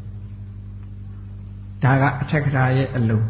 ဒါကအထက်ကရာရဲ့အလုံး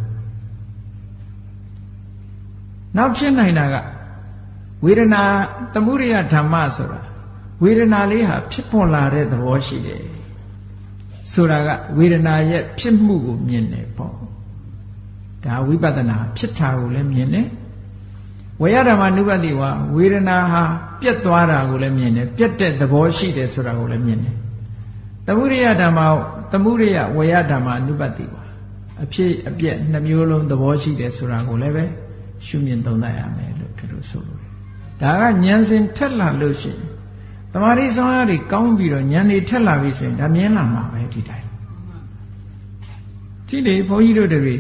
နောက်ဖြစ်နိုင်တာကဝေဒနာသမုဒယဓမ္မဆိုတာဝေဒနာလေးဟာဖြစ်ပေါ်လာတဲ့သဘောရှိတယ်ဆိုတာကဝေဒနာရဲ့ဖြစ်မှုကိုမြင်တယ်ပေါ့ဒါဝိပဿနာဖြစ်တာကိုလည်းမြင်တယ်ဝေယဓမ္မနုပတ္တိဝါဝေဒနာဟာပြတ်သွားတာကိုလည်းမြင်တယ်ပြတ်တဲ့သဘောရှိတယ်ဆိုတာကိုလည်းမြင်တယ်သမုဒယဓမ္မသမုဒယဝေယဓမ္မနုပတ္တိဝါအဖြစ်အပျက်နှမျိုးလုံးသဘောရှိတယ်ဆိုတာကိုလည်းပဲရှုမြင်သုံးသပ်ရမယ်လို့ဒီလိုဆိုလို့ဒါကဉာဏ်စဉ်ထက်လာလို့ရှိရင်တမာတိဆောင်ရတွေကောင်းပြီးတော့ဉာဏ်တွေထက်လာပြီဆိုရင်ဒါမြင်လာမှာပဲဒီတိုင်းကြည့်လေဘုန်းကြီးတို့တွေ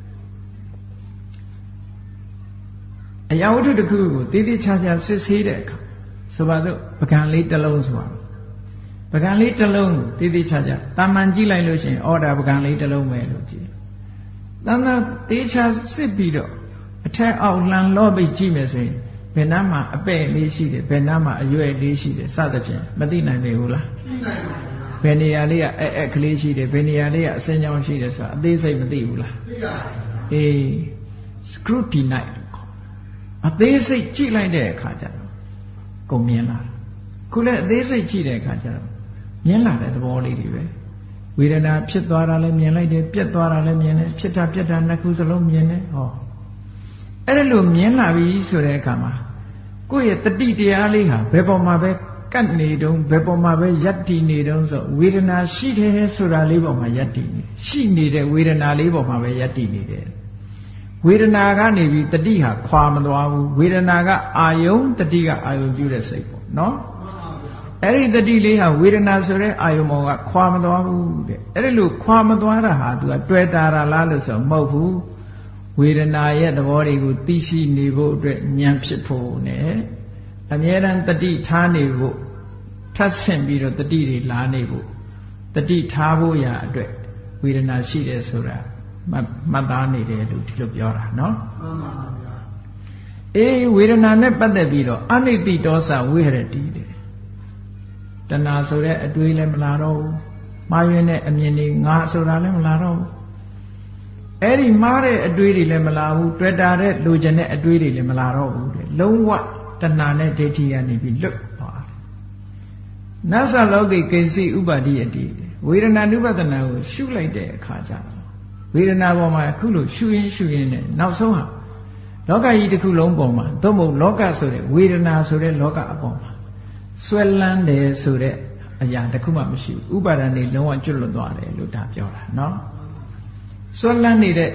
အရာဝတ္ထုတစ်ခုကိုတည်တည်ချာချာစစ်ဆေးတဲ့အခါဆိုပါစို့ပကံလေးတစ်လုံးဆိုပါပကံလေးတစ်လုံးကိုတည်တည်ချာချာတာမန်ကြည့်လိုက်လို့ရှိရင်အော်ဒါပကံလေးတစ်လုံးပဲလို့ကြည့်တန်တာတေးချာစစ်ပြီးတော့အထက်အောက်လှန်လော့ပြီးကြည့်မယ်ဆိုရင်ဘယ်နားမှာအပဲ့လေးရှိတယ်ဘယ်နားမှာအရွယ်လေးရှိတယ်စသဖြင့်မသိနိုင်ပေဘူးလားဘယ်နေရာလေးကကလေးရှိတယ်ဘယ်နေရာလေးကအစင်းကြောင်းရှိတယ်ဆိုတာအသေးစိတ်မသိဘူးလားသိပါဘူးအေး scrutinizeအသေးစိတ်ကြည့်လိုက်တဲ့အခါကျတော့ကုန်မြင်လာခုလည်းအသေးစိတ်ကြည့်တဲ့အခါကျတော့မြင်လာတဲ့သဘောလေးတွေပဲဝေဒနာဖြစ်သွားတာလည်းမြင်လိုက်တယ်ပြတ်သွားတာလည်းမြင်တယ်ဖြစ်တာပြတ်တာနှစ်ခုစလုံးမြင်တယ်ဟောအဲ့ဒါလို့မြင်လာပြီဆိုတဲ့အခါမှာကိုယ့်ရဲ့တတိတရားလေးဟာဘယ်ပေါ်မှာပဲကတ်နေတုံးဘယ်ပေါ်မှာပဲယက်တည်နေတုံးဆိုဝေဒနာရှိတယ်ဆိုတာလေးပေါ်မှာယက်တည်နေရှိနေတဲ့ဝေဒနာလေးပေါ်မှာပဲယက်တည်နေတယ်ဝေဒနာကနေပြီးတတိဟာခွာမသွားဘူးဝေဒနာကအာယုံတတိကအာယုံပြုတဲ့စိတ်ပေါ့နော်အဲ့ဒီတတိလေးဟာဝေဒနာဆိုတဲ့အာယုံပေါ်ကခွာမသွားဘူးတဲ့အဲ့ဒီလိုခွာမသွားတာဟာသူကတွေ့တာလားလို့ဆိုမဟုတ်ဘူးဝေဒနာရဲ့သဘောတွေကိုသိရှိနေဖို့အတွက်ဉာဏ်ဖြစ်ဖို့နဲ့အမြဲတမ်းတတိထားနေဖို့ထပ်ဆင့်ပြီးတော့တတိတွေလာနေဖို့တတိထားဖို့ရာအတွက်ဝေဒနာရှိတယ်ဆိုတာမှတ်သားနေတယ်လို့ဒီလိုပြောတာနော်မှန်ပါဗျာအေးဝေဒနာနဲ့ပတ်သက်ပြီးတော့အနိတိတောသဝိဟရတိတဲ့တဏှာဆိုတဲ့အတွေးလည်းမလာတော့ဘူးမှားယွင်းတဲ့အမြင်တွေငါဆိုတာလည်းမလာတော့ဘူးအဲ့ဒီမှားတဲ့အတွေးတွေလည်းမလာဘူးတွေ့တာတဲ့လိုချင်တဲ့အတွေးတွေလည်းမလာတော့ဘူးတဲ့လုံးဝတဏှာနဲ့ဒိဋ္ဌိကနေပြီးလွတ်သွားတယ်နသလောကိကိဉ္စီဥပါတိယတိဝေဒနာနုပဒနာကိုရှုလိုက်တဲ့အခါကျတော့ဝေဒနာပေါ်မှာအခုလို့ရှုရင်းနဲ့နောက်ဆုံးဟာလောကကြီးတစ်ခုလုံးပေါ်မှာသို့မဟုတ်လောကဆိုတဲ့ဝေဒနာဆိုတဲ့လောကအပေါ်မှာဆွဲလန်းတယ်ဆိုတဲ့အရာတစ်ခုမှမရှိဘူးဥပါဒဏ်တွေလုံးဝကျွတ်လွတ်သွားတယ်လို့ဒါပြောတာနော်ဆွဲလန်းနေတဲ့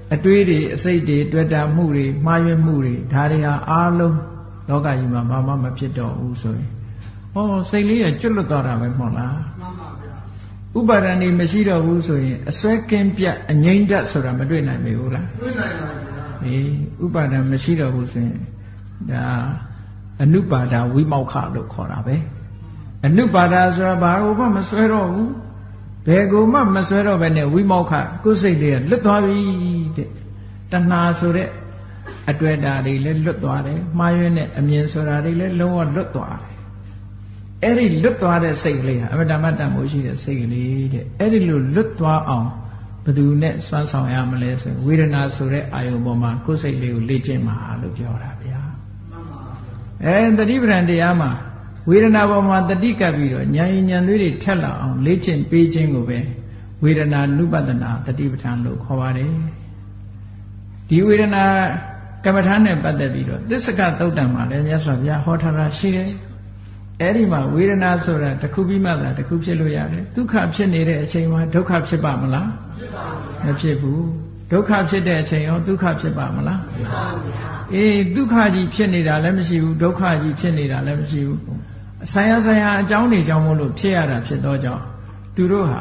အတွေးတွေအစိတ်တွေတွေ့တာမှုတွေမှားယွင်းမှုတွေဒါတွေဟာအားလုံးလောကကြီးမှာဘာမှမဖြစ်တော့ဘူးဆိုရင်ဟောစိတ်လေးကကျွတ်လွတ်သွားတာပဲမဟုတ်လားမှန်ပါဗျာဥပါဒဏ်တွေမရှိတော့ဘူးဆိုရင်အစွဲကင်းပြတ်အငြိမ့်တတ်ဆိုတာမတွေ့နိုင်ဘူးလားတွေ့နိုင်ပါဗျာဥပါဒဏ်မရှိတော့ဘူးဆိုရင်ဒါအနုပါဒဝိမောက္ခလို့ခေါ်တာပဲအနုပါဒဆိုတာဘာလို့မှမစွဲတော့ဘူးဘယ်ကိုမှမစွဲတော့ပဲနဲ့ဝိမောက္ခကိုယ်စိတ်လေးကလွတ်သွားပြီတဲ့တဏှာဆိုတဲ့အတွေ့အတာတွေလည်းလွတ်သွားတယ်မှားယွင်းတဲ့အမြင်ဆိုတာတွေလည်းလုံးဝလွတ်သွားတယ်အဲ့ဒီလွတ်သွားတဲ့စိတ်ကလေးဟာအမတ္တမတ္တမို့ရှိတဲ့စိတ်ကလေးတဲ့အဲ့ဒီလိုလွတ်သွားအောင်ဘယ်သူနဲ့စွမ်းဆောင်ရမလဲဆိုဝေဒနာဆိုတဲ့အာယုံပေါ်မှာကိုယ်စိတ်လေးကိုလေ့ကျင့်ပါလို့ပြောတာဗျာတတိပဋ္ဌာန်တရားမှာဝေဒနာပေါ်မှာတတိကပ်ပြီးတော့ဉာဏ်ဉာဏ်သွေးတွေထက်လာအောင်လေ့ကျင့်ပေးခြင်းကိုပဲဝေဒနာနုပဒနာတတိပဋ္ဌာန်လို့ခေါ်ပါတယ်ဒီဝေဒနာကမ္မထာနဲ့ပတ်သက်ပြီးတော့သစ္စကသုတ်တံမှာလည်းမြတ်စွာဘုရားဟောထားတာရှိတယ်အဲ့ဒီမှာဝေဒနာဆိုတာတစ်ခုပြီးမှသာတစ်ခုဖြစ်လို့ရတယ်ဒုက္ခဖြစ်နေတဲ့အချိန်မှာဒုက္ခဖြစ်ပါမလားဖြစ်ပါဘူးမဖြစ်ဘူးဒုက္ခဖြစ်တဲ့အချိန်ရောဒုက္ခဖြစ်ပါမလားဖြစ်ပါဘူးဒုက္ခကြီးဖြစ်နေတာလည်းမရှိဘူးဒုက္ခကြီးဖြစ်နေတာလည်းမရှိဘူးဆိုင်ရာဆိုင်ရာအကြောင်းတွေကြောင့်မို့လို့ဖြစ်ရတာဖြစ်တော့ကြောင့်သူတို့ဟာ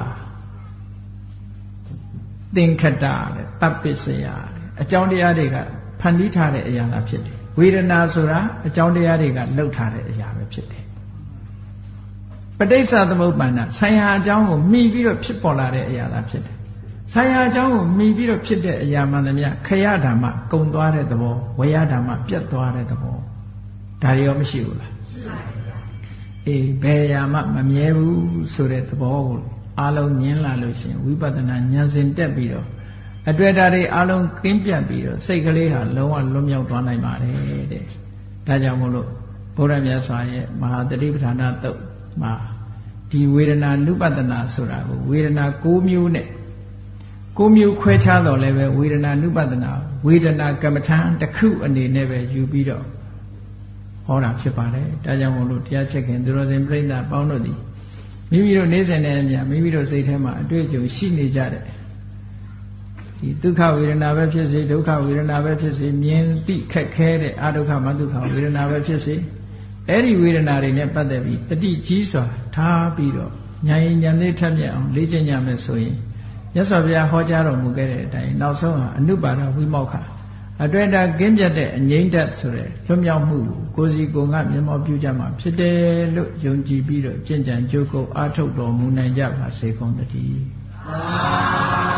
သင်္ခတတဲ့တပ်ပစ္စယအကြောင်းတရားတွေကဖန်တီးထားတဲ့အရာလားဖြစ်တယ်ဝေဒနာဆိုတာအကြောင်းတရားတွေကလှုပ်ထားတဲ့အရာပဲဖြစ်တယ်ပဋိစ္စသမုပ္ပန္နဆိုင်ရာအကြောင်းကိုမှီပြီးတော့ဖြစ်ပေါ်လာတဲ့အရာလားဖြစ်တယ်ဆိုင်ရာအကြောင်းကိုမှီပြီးတော့ဖြစ်တဲ့အရာမှန်သမျှခရဓမ္မကုံသွားတဲ့သဘောဝေယဓမ္မပြတ်သွားတဲ့သဘောဒါတွေရောမရှိဘူးလားရှိပါဘူးဘယ်အရာမှမမြဲဘူးဆိုတဲ့သဘောကိုအားလုံးညင်းလာလို့ရှိရင်ဝိပဿနာဉာဏ်စဉ်တက်ပြီးတော့အတွေ့အတာတွေအားလုံးကင်းပြတ်ပြီးတော့စိတ်ကလေးဟာလုံးဝလွတ်မြောက်သွားနိုင်ပါတယ်တဲ့ဒါကြောင့်မို့လို့ဘုရားမြတ်စွာရဲ့မဟာတတိပဋ္ဌာနာသုတ်မှာဒီဝေဒနာနုပဒနာဆိုတာကိုဝေဒနာ6မျိုးနဲ့6မျိုးခွဲခြားတော့လည်းပဲဝေဒနာနုပဒနာဝေဒနာကမ္မထာတစ်ခုအနေနဲ့ပဲယူပြီးတော့ဟောတာဖြစ်ပါတယ်ဒါကြောင့်မို့လို့တရားချက်ခင်သူတော်စင်ပြိဿပေါင်းတို့သည်မိမိတို့နေ့စဉ်နဲ့အမျှမိမိတို့စိတ်ထဲမှာအတွေ့အကြုံရှိနေကြတဲ့ဒီဒုက္ခဝေဒနာပဲဖြစ်စေဒုက္ခဝေဒနာပဲဖြစ်စေမြင်သိခက်ခဲတဲ့အာဒုက္ခမဒုက္ခဝေဒနာပဲဖြစ်စေအဲ့ဒီဝေဒနာတွေနဲ့ပတ်သက်ပြီးတတိကြီးစွာထားပြီးတော့ဉာဏ်ဉာဏ်သေးထက်မြက်အောင်လေ့ကျင့်ကြမယ်ဆိုရင်မြတ်စွာဘုရားဟောကြားတော်မူခဲ့တဲ့အတိုင်းနောက်ဆုံးဟာအနုပါဒဝိမောက္ခအတွေ့အတာကင်းပြတ်တဲ့အငြိမ့်သက်ဆိုတဲ့လွတ်မြောက်မှုကိုစီကိုငါမျက်မှောက်ပြုကြမှာဖြစ်တယ်လို့ယုံကြည်ပြီးတော့ကျင့်ကြံကြိုးကုပ်အားထုတ်တော်မူနိုင်ကြပါစေကုန်သတည်း